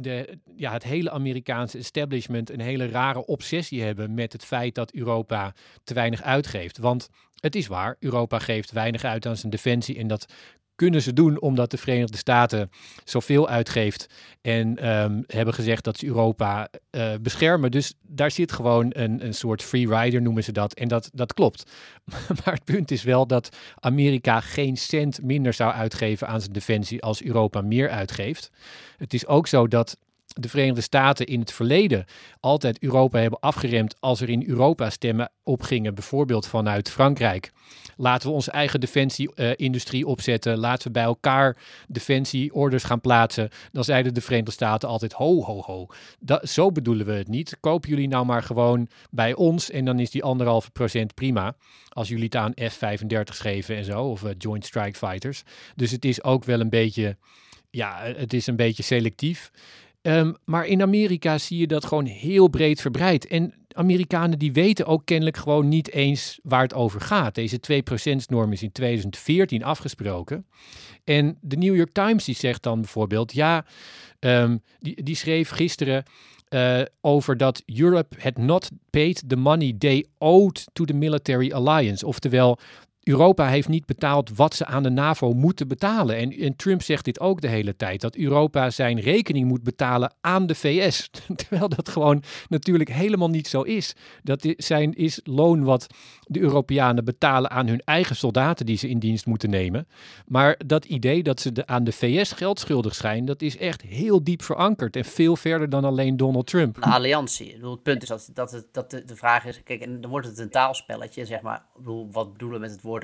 het hele Amerikaanse establishment een hele rare obsessie hebben met het feit dat Europa te weinig uitgeeft. Want het is waar, Europa geeft weinig uit aan zijn defensie en dat kunnen ze doen omdat de Verenigde Staten zoveel uitgeeft en hebben gezegd dat ze Europa beschermen. Dus daar zit gewoon een soort free rider, noemen ze dat. En dat klopt. Maar het punt is wel dat Amerika geen cent minder zou uitgeven aan zijn defensie als Europa meer uitgeeft. Het is ook zo dat de Verenigde Staten in het verleden altijd Europa hebben afgeremd als er in Europa stemmen opgingen, bijvoorbeeld vanuit Frankrijk. Laten we onze eigen defensie-industrie opzetten. Laten we bij elkaar defensieorders gaan plaatsen. Dan zeiden de Verenigde Staten altijd ho. Zo bedoelen we het niet. Kopen jullie nou maar gewoon bij ons en dan is die 1,5% prima. Als jullie het aan F-35 geven en zo, of Joint Strike Fighters. Dus het is ook wel een beetje, het is een beetje selectief. Maar in Amerika zie je dat gewoon heel breed verbreid. En de Amerikanen die weten ook kennelijk gewoon niet eens waar het over gaat. Deze 2%-norm is in 2014 afgesproken. En de New York Times die zegt dan bijvoorbeeld, die schreef gisteren over dat Europe had not paid the money they owed to the military alliance. Oftewel, Europa heeft niet betaald wat ze aan de NAVO moeten betalen. En Trump zegt dit ook de hele tijd, dat Europa zijn rekening moet betalen aan de VS. Terwijl dat gewoon natuurlijk helemaal niet zo is. Dat is loon wat de Europeanen betalen aan hun eigen soldaten die ze in dienst moeten nemen. Maar dat idee dat ze aan de VS geld schuldig zijn, dat is echt heel diep verankerd en veel verder dan alleen Donald Trump. Een alliantie. Ik bedoel, het punt is dat de vraag is, kijk, en dan wordt het een taalspelletje, zeg maar. Ik bedoel, wat bedoelen we met het woord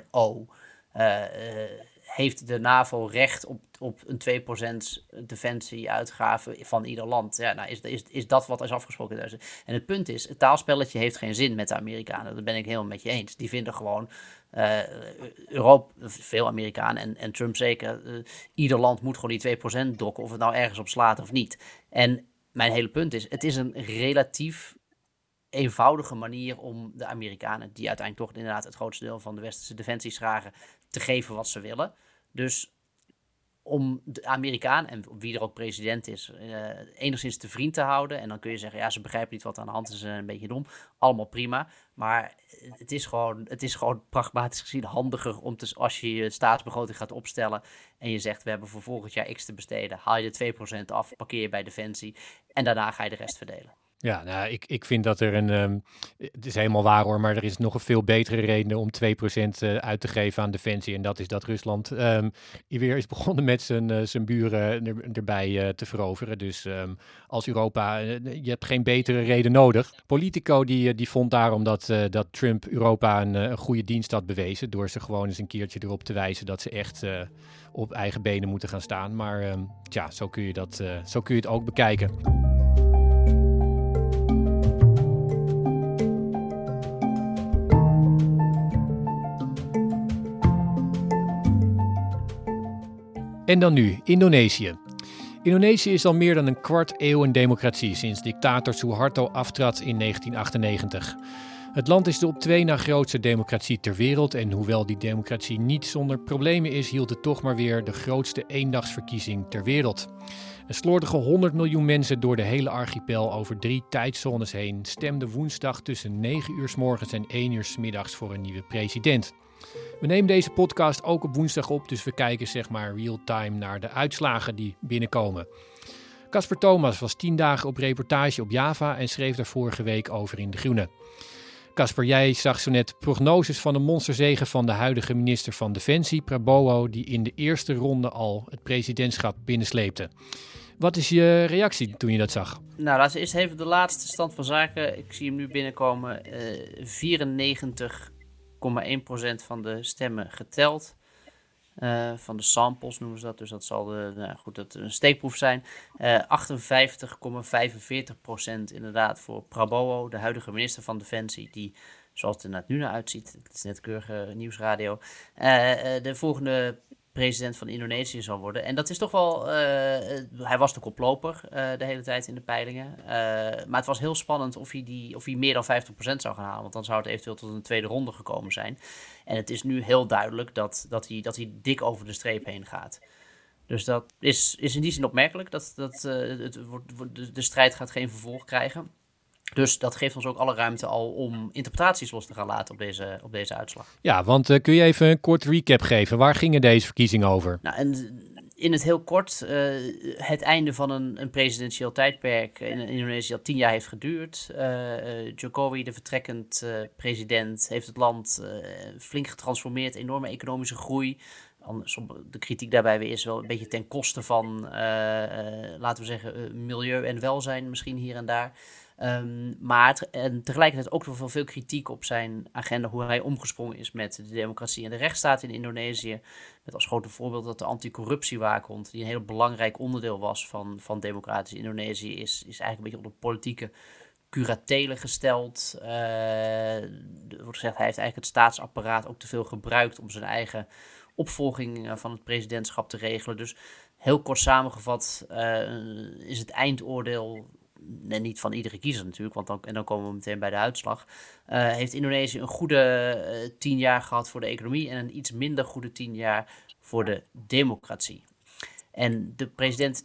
heeft de NAVO recht op een 2% defensieuitgave van ieder land? Ja, nou is dat wat is afgesproken? En het punt is, het taalspelletje heeft geen zin met de Amerikanen. Dat ben ik helemaal met je eens. Die vinden gewoon, Europa, veel Amerikanen en Trump zeker, ieder land moet gewoon die 2% dokken, of het nou ergens op slaat of niet. En mijn hele punt is, het is een relatief eenvoudige manier om de Amerikanen, die uiteindelijk toch inderdaad het grootste deel van de westerse defensie schragen, te geven wat ze willen. Dus om de Amerikaan, en wie er ook president is, enigszins te vriend te houden. En dan kun je zeggen, ja, ze begrijpen niet wat aan de hand is, een beetje dom. Allemaal prima. Maar het is gewoon pragmatisch gezien handiger om als je je staatsbegroting gaat opstellen en je zegt, we hebben voor volgend jaar X te besteden, haal je de 2% af, parkeer je bij defensie en daarna ga je de rest verdelen. Ja, nou, ik vind dat er het is helemaal waar hoor, maar er is nog een veel betere reden om 2% uit te geven aan defensie. En dat is dat Rusland weer is begonnen met zijn buren erbij te veroveren. Dus als Europa, je hebt geen betere reden nodig. Politico die vond daarom dat Trump Europa een goede dienst had bewezen, door ze gewoon eens een keertje erop te wijzen dat ze echt op eigen benen moeten gaan staan. Maar zo kun je het ook bekijken. En dan nu, Indonesië. Indonesië is al meer dan een kwart eeuw een democratie sinds dictator Suharto aftrad in 1998. Het land is de op 2 na grootste democratie ter wereld en hoewel die democratie niet zonder problemen is, hield het toch maar weer de grootste eendagsverkiezing ter wereld. Een slordige 100 miljoen mensen door de hele archipel over 3 tijdzones heen stemden woensdag tussen 9 uur 's morgens en 1 uur 's middags voor een nieuwe president. We nemen deze podcast ook op woensdag op, dus we kijken zeg maar real-time naar de uitslagen die binnenkomen. Casper Thomas was 10 dagen op reportage op Java en schreef daar vorige week over in De Groene. Casper, jij zag zo net prognoses van de monsterzege van de huidige minister van Defensie, Prabowo, die in de eerste ronde al het presidentschap binnensleepte. Wat is je reactie toen je dat zag? Nou, laten we eerst even de laatste stand van zaken. Ik zie hem nu binnenkomen. 94,1% van de stemmen geteld. Van de samples noemen ze dat. Dus dat zal een steekproef zijn. 58,45% inderdaad voor Prabowo, de huidige minister van Defensie. Die, zoals het er nu naar uitziet, het is net keurige nieuwsradio, de volgende president van Indonesië zal worden. En dat is toch wel, hij was de koploper de hele tijd in de peilingen. Maar het was heel spannend of hij meer dan 50% zou gaan halen. Want dan zou het eventueel tot een tweede ronde gekomen zijn. En het is nu heel duidelijk dat hij dik over de streep heen gaat. Dus dat is in die zin opmerkelijk. De strijd gaat geen vervolg krijgen. Dus dat geeft ons ook alle ruimte al om interpretaties los te gaan laten op deze uitslag. Ja, want kun je even een kort recap geven? Waar gingen deze verkiezingen over? Nou, en in het heel kort, het einde van een presidentieel tijdperk in Indonesië dat 10 jaar heeft geduurd. Jokowi, de vertrekkend president, heeft het land flink getransformeerd. Enorme economische groei. De kritiek daarbij weer is wel een beetje ten koste van, laten we zeggen, milieu en welzijn misschien hier en daar. Maar tegelijkertijd ook nog veel kritiek op zijn agenda, hoe hij omgesprongen is met de democratie en de rechtsstaat in Indonesië. Met als grote voorbeeld dat de anticorruptiewaakhond, die een heel belangrijk onderdeel was van democratisch Indonesië, is eigenlijk een beetje onder politieke curatelen gesteld. Er wordt gezegd, hij heeft eigenlijk het staatsapparaat ook te veel gebruikt om zijn eigen opvolging van het presidentschap te regelen. Dus heel kort samengevat is het eindoordeel en niet van iedere kiezer natuurlijk, want dan komen we meteen bij de uitslag, heeft Indonesië een goede 10 jaar gehad voor de economie en een iets minder goede 10 jaar voor de democratie. En de president,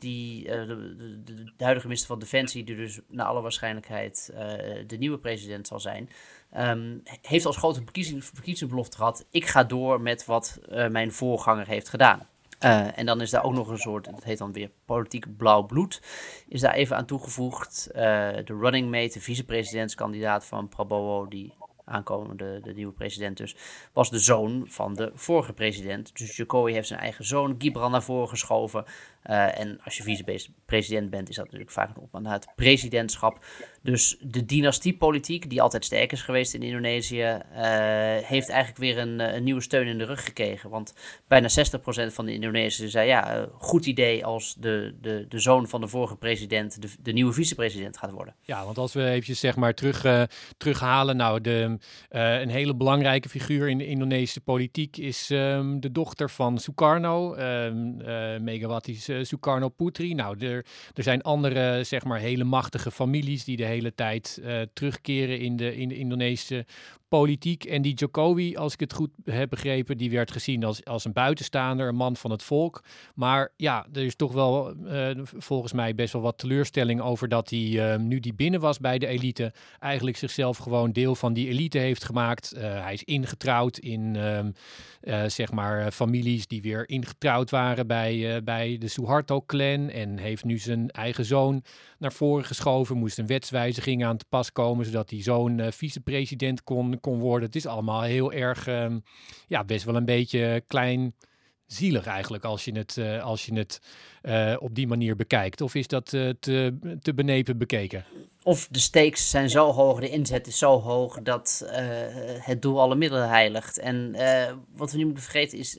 de huidige minister van Defensie, die dus naar alle waarschijnlijkheid de nieuwe president zal zijn, heeft als grote verkiezingsbelofte gehad: ik ga door met wat mijn voorganger heeft gedaan. En dan is daar ook nog een soort, dat heet dan weer politiek blauw bloed, is daar even aan toegevoegd. De running mate, de vicepresidentskandidaat van Prabowo, die aankomende de nieuwe president dus, was de zoon van de vorige president. Dus Jokowi heeft zijn eigen zoon Gibran naar voren geschoven. En als je vicepresident bent, is dat natuurlijk vaak een opmaat naar het presidentschap. Dus de dynastiepolitiek, die altijd sterk is geweest in Indonesië, heeft eigenlijk weer een nieuwe steun in de rug gekregen. Want bijna 60% van de Indonesiërs zei, goed idee als de zoon van de vorige president de nieuwe vicepresident gaat worden. Ja, want als we eventjes zeg maar terughalen, nou een hele belangrijke figuur in de Indonesische politiek is de dochter van Sukarno, Megawati Sukarno Putri. Nou, er zijn andere, zeg maar, hele machtige families die de hele tijd terugkeren in de Indonesische politiek. En die Jokowi, als ik het goed heb begrepen, die werd gezien als een buitenstaander, een man van het volk. Maar ja, er is toch wel volgens mij best wel wat teleurstelling over dat hij, nu die binnen was bij de elite, eigenlijk zichzelf gewoon deel van die elite heeft gemaakt. Hij is ingetrouwd in zeg maar families die weer ingetrouwd waren bij de Suharto-clan en heeft nu zijn eigen zoon naar voren geschoven. Moest een wetswijziging aan te pas komen, zodat die zoon vicepresident kon worden. Het is allemaal heel erg, best wel een beetje kleinzielig eigenlijk als je het op die manier bekijkt. Of is dat te benepen bekeken? Of de stakes zijn zo hoog, de inzet is zo hoog dat het doel alle middelen heiligt. En wat we niet moeten vergeten is,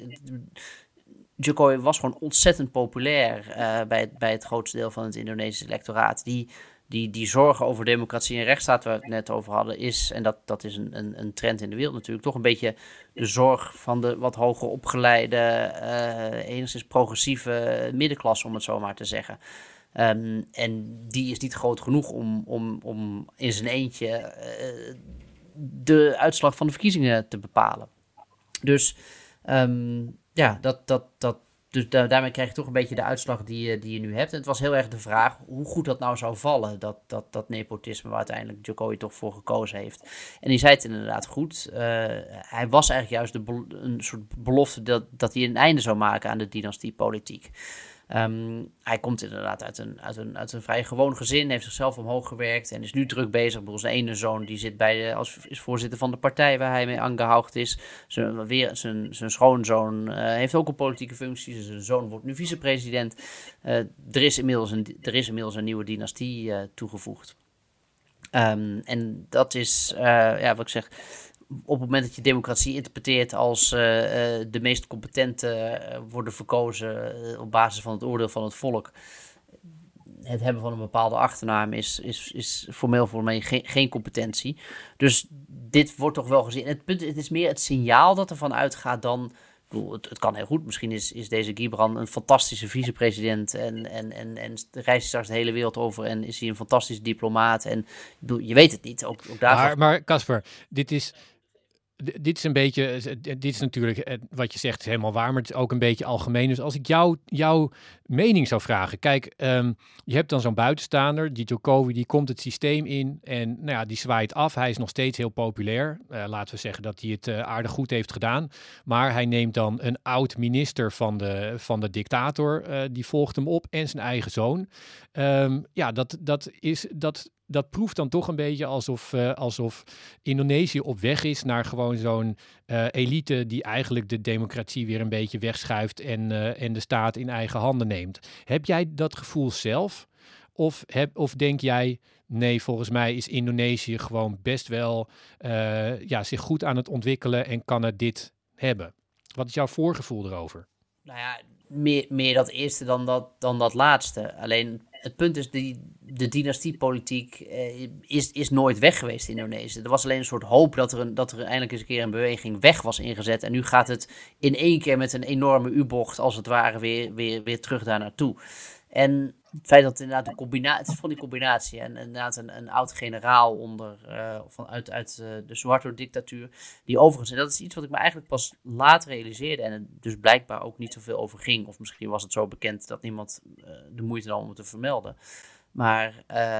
Jokowi was gewoon ontzettend populair bij het grootste deel van het Indonesische electoraat. Die zorgen over democratie en rechtsstaat waar we het net over hadden is, en dat is een trend in de wereld natuurlijk, toch een beetje de zorg van de wat hoger opgeleide, enigszins progressieve middenklasse, om het zo maar te zeggen. En die is niet groot genoeg om in zijn eentje de uitslag van de verkiezingen te bepalen. Dus dus daarmee krijg je toch een beetje de uitslag die je nu hebt. En het was heel erg de vraag hoe goed dat nou zou vallen, dat nepotisme waar uiteindelijk Jokowi toch voor gekozen heeft. En die zei het inderdaad goed. Hij was eigenlijk juist een soort belofte dat hij een einde zou maken aan de dynastiepolitiek. Hij komt inderdaad uit een vrij gewoon gezin, heeft zichzelf omhoog gewerkt en is nu druk bezig. Zijn ene zoon die zit is voorzitter van de partij waar hij mee aangehouden is. Zijn schoonzoon heeft ook een politieke functie. Zijn zoon wordt nu vicepresident. Er is inmiddels een nieuwe dynastie toegevoegd. En dat is, wat ik zeg, op het moment dat je democratie interpreteert als de meest competente worden verkozen op basis van het oordeel van het volk. Het hebben van een bepaalde achternaam is formeel voor mij geen competentie. Dus dit wordt toch wel gezien. Het is meer het signaal dat ervan uitgaat dan. Het kan heel goed. Misschien is deze Gibran een fantastische vicepresident en reist hij straks de hele wereld over en is hij een fantastische diplomaat. En je weet het niet. Ook daarvan. Maar Casper, dit is een beetje, dit is natuurlijk wat je zegt is helemaal waar, maar het is ook een beetje algemeen. Dus als ik jouw mening zou vragen, kijk, je hebt dan zo'n buitenstaander, die Jokowi, die komt het systeem in en die zwaait af. Hij is nog steeds heel populair. Laten we zeggen dat hij het aardig goed heeft gedaan. Maar hij neemt dan een oud minister van de dictator, die volgt hem op en zijn eigen zoon. Dat proeft dan toch een beetje alsof Indonesië op weg is naar gewoon zo'n elite die eigenlijk de democratie weer een beetje wegschuift en de staat in eigen handen neemt. Heb jij dat gevoel zelf? Of denk jij, nee, volgens mij is Indonesië gewoon best wel zich goed aan het ontwikkelen en kan het dit hebben? Wat is jouw voorgevoel erover? Nou ja, meer dat eerste dan dat laatste. Alleen het punt is, de dynastiepolitiek is nooit weg geweest in Indonesië. Er was alleen een soort hoop dat er eindelijk eens een keer een beweging weg was ingezet. En nu gaat het in één keer met een enorme U-bocht, als het ware, weer terug daar naartoe. En het feit dat het inderdaad een combinatie, het is van die combinatie. En inderdaad een oud generaal uit de Suharto-dictatuur. Die overigens, en dat is iets wat ik me eigenlijk pas later realiseerde. En het dus blijkbaar ook niet zoveel over ging. Of misschien was het zo bekend dat niemand de moeite nam om het te vermelden. Maar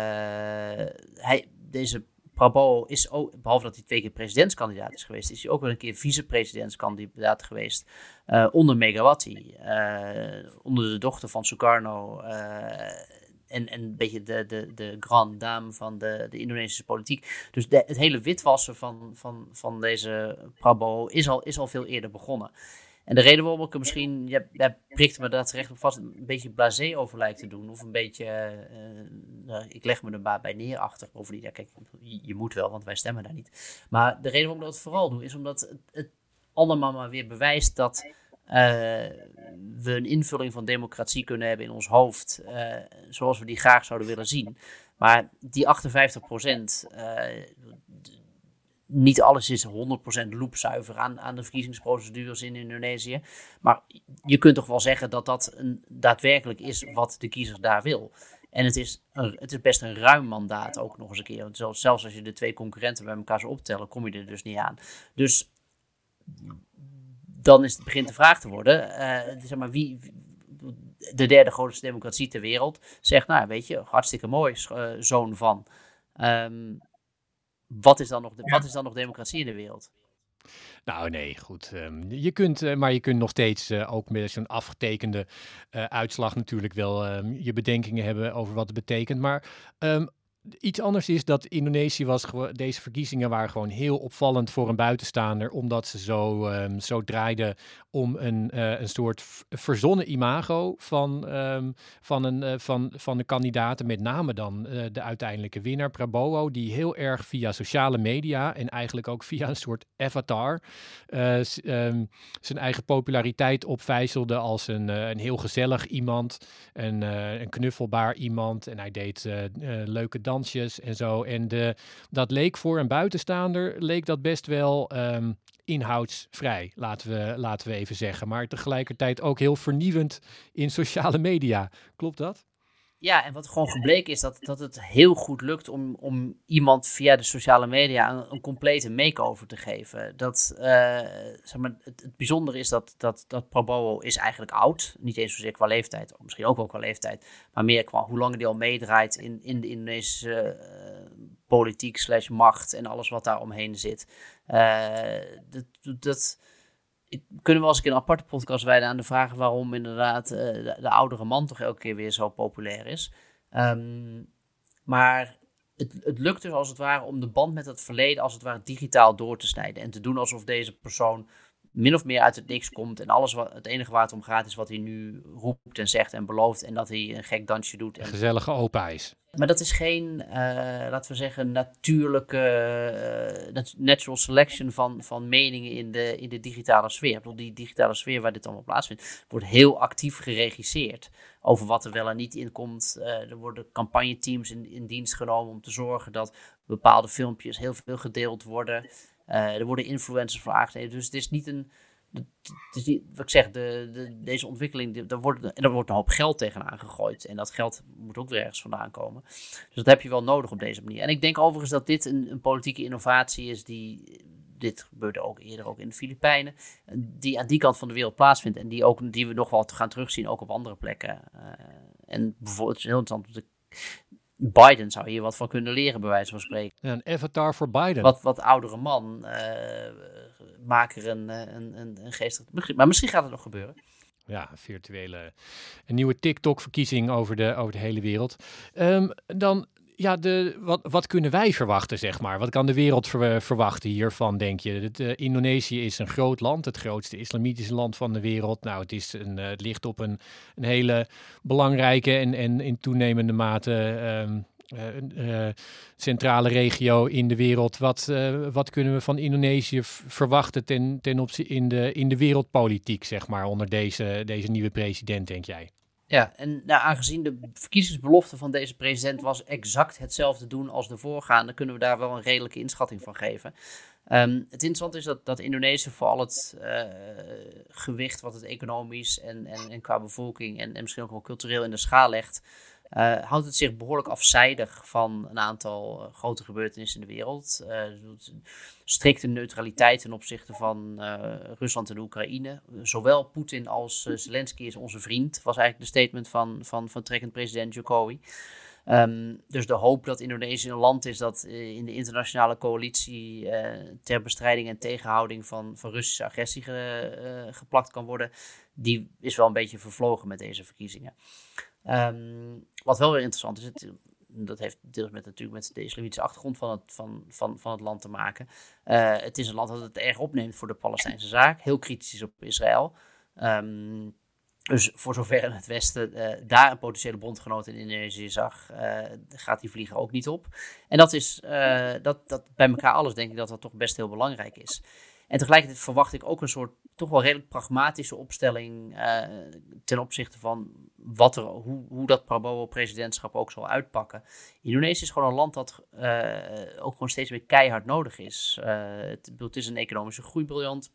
deze Prabowo is ook, behalve dat hij 2 keer presidentskandidaat is geweest, is hij ook wel een keer vicepresidentskandidaat geweest onder Megawati, onder de dochter van Sukarno en een beetje de grande dame van de Indonesische politiek. Dus het hele witwassen van deze Prabowo is al veel eerder begonnen. En de reden waarom ik er misschien, jij prikt me dat recht op vast, een beetje blasé over lijkt te doen. Of een beetje, ik leg me er maar bij neerachtig over die, ja kijk, je moet wel, want wij stemmen daar niet. Maar de reden waarom ik dat vooral doe, is omdat het allemaal maar weer bewijst dat we een invulling van democratie kunnen hebben in ons hoofd, zoals we die graag zouden willen zien. Maar die 58%, niet alles is 100% loepzuiver aan de verkiezingsprocedures in Indonesië. Maar je kunt toch wel zeggen dat dat daadwerkelijk is wat de kiezer daar wil. En het is best een ruim mandaat ook nog eens een keer. Zelfs als je de 2 concurrenten bij elkaar zou optellen, kom je er dus niet aan. Dus dan begint de vraag te worden, zeg maar, wie de derde grootste democratie ter wereld zegt, nou weet je, hartstikke mooi, zoon van. Wat is dan nog democratie in de wereld? Nou nee, goed. Je kunt nog steeds ook met zo'n afgetekende uitslag natuurlijk wel je bedenkingen hebben over wat het betekent. Maar iets anders is dat Indonesië deze verkiezingen waren gewoon heel opvallend voor een buitenstaander, omdat ze zo draaiden om een soort verzonnen imago van de kandidaten, met name dan de uiteindelijke winnaar Prabowo, die heel erg via sociale media en eigenlijk ook via een soort avatar zijn eigen populariteit opvijzelde als een heel gezellig iemand, een knuffelbaar iemand, en hij deed leuke dansjes en zo. En dat leek voor een buitenstaander best wel inhoudsvrij, laten we even zeggen. Maar tegelijkertijd ook heel vernieuwend in sociale media. Klopt dat? Ja, en wat gewoon gebleken is dat het heel goed lukt om iemand via de sociale media een complete make-over te geven. Zeg maar, het bijzondere is dat Prabowo is eigenlijk oud. Niet eens zozeer qua leeftijd, misschien ook wel qua leeftijd. Maar meer qua hoe lang hij al meedraait in de Indonesische politiek / macht en alles wat daar omheen zit. Kunnen we als ik een aparte podcast wijden aan de vraag waarom inderdaad de oudere man toch elke keer weer zo populair is. Maar het lukt dus als het ware om de band met het verleden als het ware digitaal door te snijden. En te doen alsof deze persoon min of meer uit het niks komt. En het enige waar het om gaat is wat hij nu roept en zegt en belooft. En dat hij een gek dansje doet. Een gezellige opa is. Maar dat is geen, laten we zeggen, natuurlijke natural selection van meningen in de digitale sfeer. Ik bedoel, die digitale sfeer waar dit allemaal plaatsvindt, wordt heel actief geregisseerd over wat er wel en niet in komt. Er worden campagneteams in dienst genomen om te zorgen dat bepaalde filmpjes heel veel gedeeld worden. Er worden influencers voor aangegeven. Dus het is niet wat ik zeg, deze ontwikkeling, er wordt een hoop geld tegenaan gegooid. En dat geld moet ook weer ergens vandaan komen. Dus dat heb je wel nodig op deze manier. En ik denk overigens dat dit een politieke innovatie is dit gebeurde ook eerder ook in de Filipijnen, die aan die kant van de wereld plaatsvindt. En die we nog wel gaan terugzien, ook op andere plekken. En bijvoorbeeld, het is heel interessant, Biden zou hier wat van kunnen leren, bij wijze van spreken. Ja, een avatar voor Biden. Wat oudere man, maak er een geestig... Maar misschien gaat het nog gebeuren. Ja, een nieuwe TikTok-verkiezing over de hele wereld. Dan, ja, wat kunnen wij verwachten, zeg maar? Wat kan de wereld verwachten hiervan, denk je? Indonesië is een groot land, het grootste islamitische land van de wereld. Nou, het ligt op een hele belangrijke en in toenemende mate centrale regio in de wereld. Wat kunnen we van Indonesië verwachten ten opzichte in de wereldpolitiek, zeg maar, onder deze nieuwe president, denk jij? Ja, en aangezien de verkiezingsbelofte van deze president was exact hetzelfde doen als de voorgaande, kunnen we daar wel een redelijke inschatting van geven. Het interessante is dat Indonesië voor al het gewicht wat het economisch en qua bevolking en misschien ook wel cultureel in de schaal legt, houdt het zich behoorlijk afzijdig van een aantal grote gebeurtenissen in de wereld. Strikte neutraliteit ten opzichte van Rusland en Oekraïne. Zowel Poetin als Zelensky is onze vriend, was eigenlijk de statement van vertrekkend president Jokowi. Dus de hoop dat Indonesië een land is dat in de internationale coalitie ter bestrijding en tegenhouding van Russische agressie geplakt kan worden, die is wel een beetje vervlogen met deze verkiezingen. Wat wel weer interessant is, dat heeft deels natuurlijk met de islamitische achtergrond van het land te maken. Het is een land dat het erg opneemt voor de Palestijnse zaak, heel kritisch is op Israël. Dus voor zover het Westen daar een potentiële bondgenoot in Indonesië zag, gaat die vlieger ook niet op. En dat is dat bij elkaar alles, denk ik dat toch best heel belangrijk is. En tegelijkertijd verwacht ik ook een soort toch wel redelijk pragmatische opstelling ten opzichte van hoe dat Prabowo-presidentschap ook zal uitpakken. Indonesië is gewoon een land dat ook gewoon steeds meer keihard nodig is. Het is een economische groeibriljant.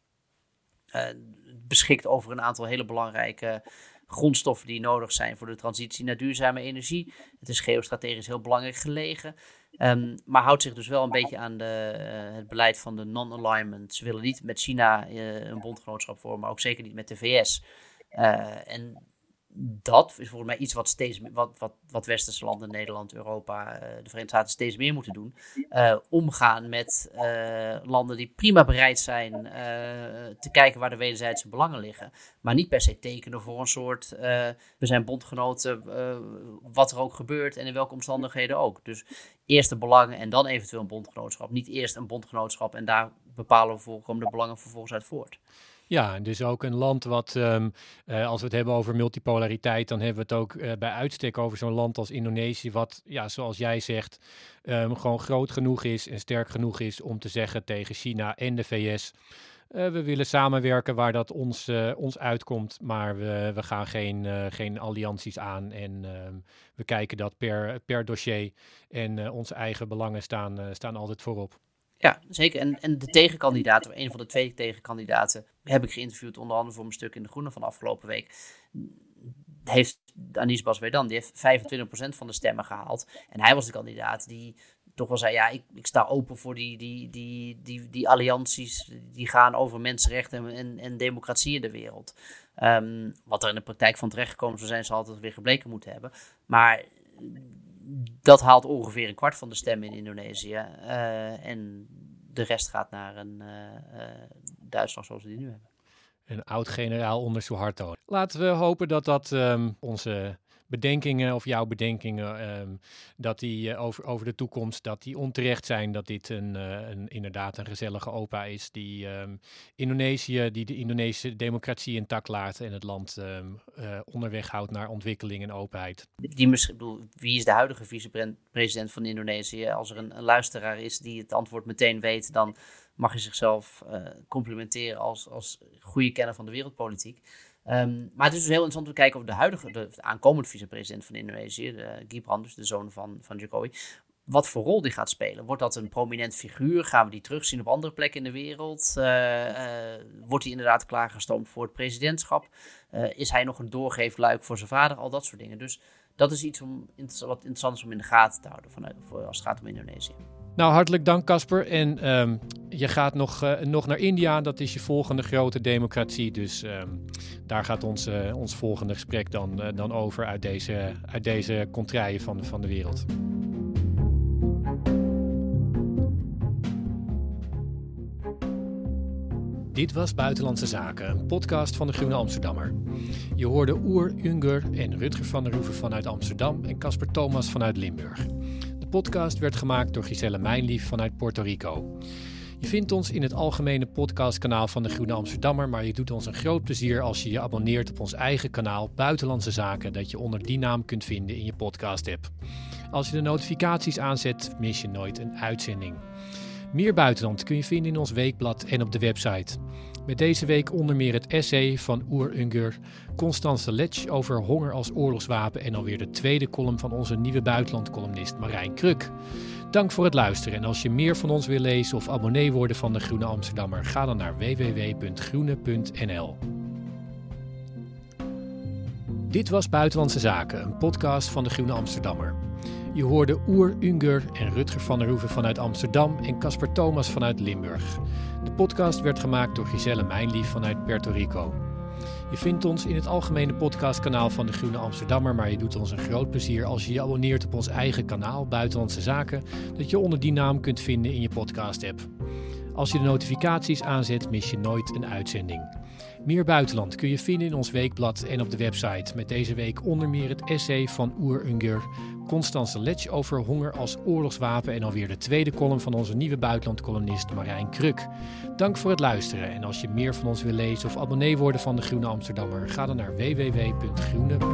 Beschikt over een aantal hele belangrijke grondstoffen die nodig zijn voor de transitie naar duurzame energie. Het is geostrategisch heel belangrijk gelegen. Maar houdt zich dus wel een beetje aan het beleid van de non-alignment. Ze willen niet met China een bondgenootschap vormen, maar ook zeker niet met de VS. En dat is volgens mij iets wat westerse landen, Nederland, Europa, de Verenigde Staten steeds meer moeten doen. Omgaan met landen die prima bereid zijn te kijken waar de wederzijdse belangen liggen. Maar niet per se tekenen voor een soort, we zijn bondgenoten, wat er ook gebeurt en in welke omstandigheden ook. Dus eerst de belangen en dan eventueel een bondgenootschap. Niet eerst een bondgenootschap en daar bepalen we komen de belangen vervolgens uit voort. Ja, dus ook een land wat, als we het hebben over multipolariteit, dan hebben we het ook bij uitstek over zo'n land als Indonesië, wat, ja, zoals jij zegt, gewoon groot genoeg is en sterk genoeg is om te zeggen tegen China en de VS, we willen samenwerken waar dat ons uitkomt, maar we gaan geen allianties aan en we kijken dat per dossier en onze eigen belangen staan altijd voorop. Ja, zeker. En de tegenkandidaat, of een van de twee tegenkandidaten, heb ik geïnterviewd, onder andere voor mijn stuk in De Groene van afgelopen week. Heeft Anies Baswedan, die heeft 25% van de stemmen gehaald. En hij was de kandidaat die toch wel zei, ja, ik sta open voor die allianties die gaan over mensenrechten en democratie in de wereld. Wat er in de praktijk van terechtgekomen zou zijn, zal altijd weer gebleken moeten hebben. Maar dat haalt ongeveer een kwart van de stemmen in Indonesië. En de rest gaat naar een Duitsland zoals we die nu hebben. Een oud-generaal onder Suharto. Laten we hopen dat onze bedenkingen of jouw bedenkingen, dat die over de toekomst, dat die onterecht zijn, dat dit inderdaad een gezellige opa is die Indonesië, die de Indonesische democratie intact laat en het land onderweg houdt naar ontwikkeling en openheid. Wie is de huidige vicepresident van Indonesië? Als er een luisteraar is die het antwoord meteen weet, dan mag je zichzelf complimenteren als goede kenner van de wereldpolitiek. Maar het is dus heel interessant om te kijken of de aankomende vicepresident van Indonesië, Gibran, dus de zoon van Jokowi, wat voor rol die gaat spelen. Wordt dat een prominent figuur? Gaan we die terugzien op andere plekken in de wereld? Wordt hij inderdaad klaargestoomd voor het presidentschap? Is hij nog een doorgeefluik voor zijn vader? Al dat soort dingen. Dus dat is iets wat interessant is om in de gaten te houden als het gaat om Indonesië. Nou, hartelijk dank Casper. En je gaat nog naar India. Dat is je volgende grote democratie. Dus daar gaat ons volgende gesprek dan over uit deze contraien van de wereld. Dit was Buitenlandse Zaken, een podcast van de Groene Amsterdammer. Je hoorde Oer Ungur en Rutger van der Hoeven vanuit Amsterdam en Casper Thomas vanuit Limburg. De podcast werd gemaakt door Giselle Mijnlief vanuit Puerto Rico. Je vindt ons in het algemene podcastkanaal van de Groene Amsterdammer, maar je doet ons een groot plezier als je je abonneert op ons eigen kanaal Buitenlandse Zaken, dat je onder die naam kunt vinden in je podcast-app. Als je de notificaties aanzet, mis je nooit een uitzending. Meer buitenland kun je vinden in ons weekblad en op de website. Met deze week onder meer het essay van Oer Ungur, Constance Letsch over honger als oorlogswapen en alweer de tweede column van onze nieuwe buitenlandcolumnist Marijn Kruk. Dank voor het luisteren en als je meer van ons wil lezen of abonnee worden van de Groene Amsterdammer, ga dan naar www.groene.nl. Dit was Buitenlandse Zaken, een podcast van de Groene Amsterdammer. Je hoorde Oer Unger en Rutger van der Hoeven vanuit Amsterdam en Casper Thomas vanuit Limburg. De podcast werd gemaakt door Giselle Mijnlief vanuit Puerto Rico. Je vindt ons in het algemene podcastkanaal van de Groene Amsterdammer, maar je doet ons een groot plezier als je je abonneert op ons eigen kanaal Buitenlandse Zaken, dat je onder die naam kunt vinden in je podcast-app. Als je de notificaties aanzet, mis je nooit een uitzending. Meer buitenland kun je vinden in ons weekblad en op de website. Met deze week onder meer het essay van Oer Unger, Constance Letsch over honger als oorlogswapen en alweer de tweede column van onze nieuwe buitenlandcolumnist Marijn Kruk. Dank voor het luisteren en als je meer van ons wil lezen of abonnee worden van de Groene Amsterdammer, ga dan naar www.groene.amsterdam.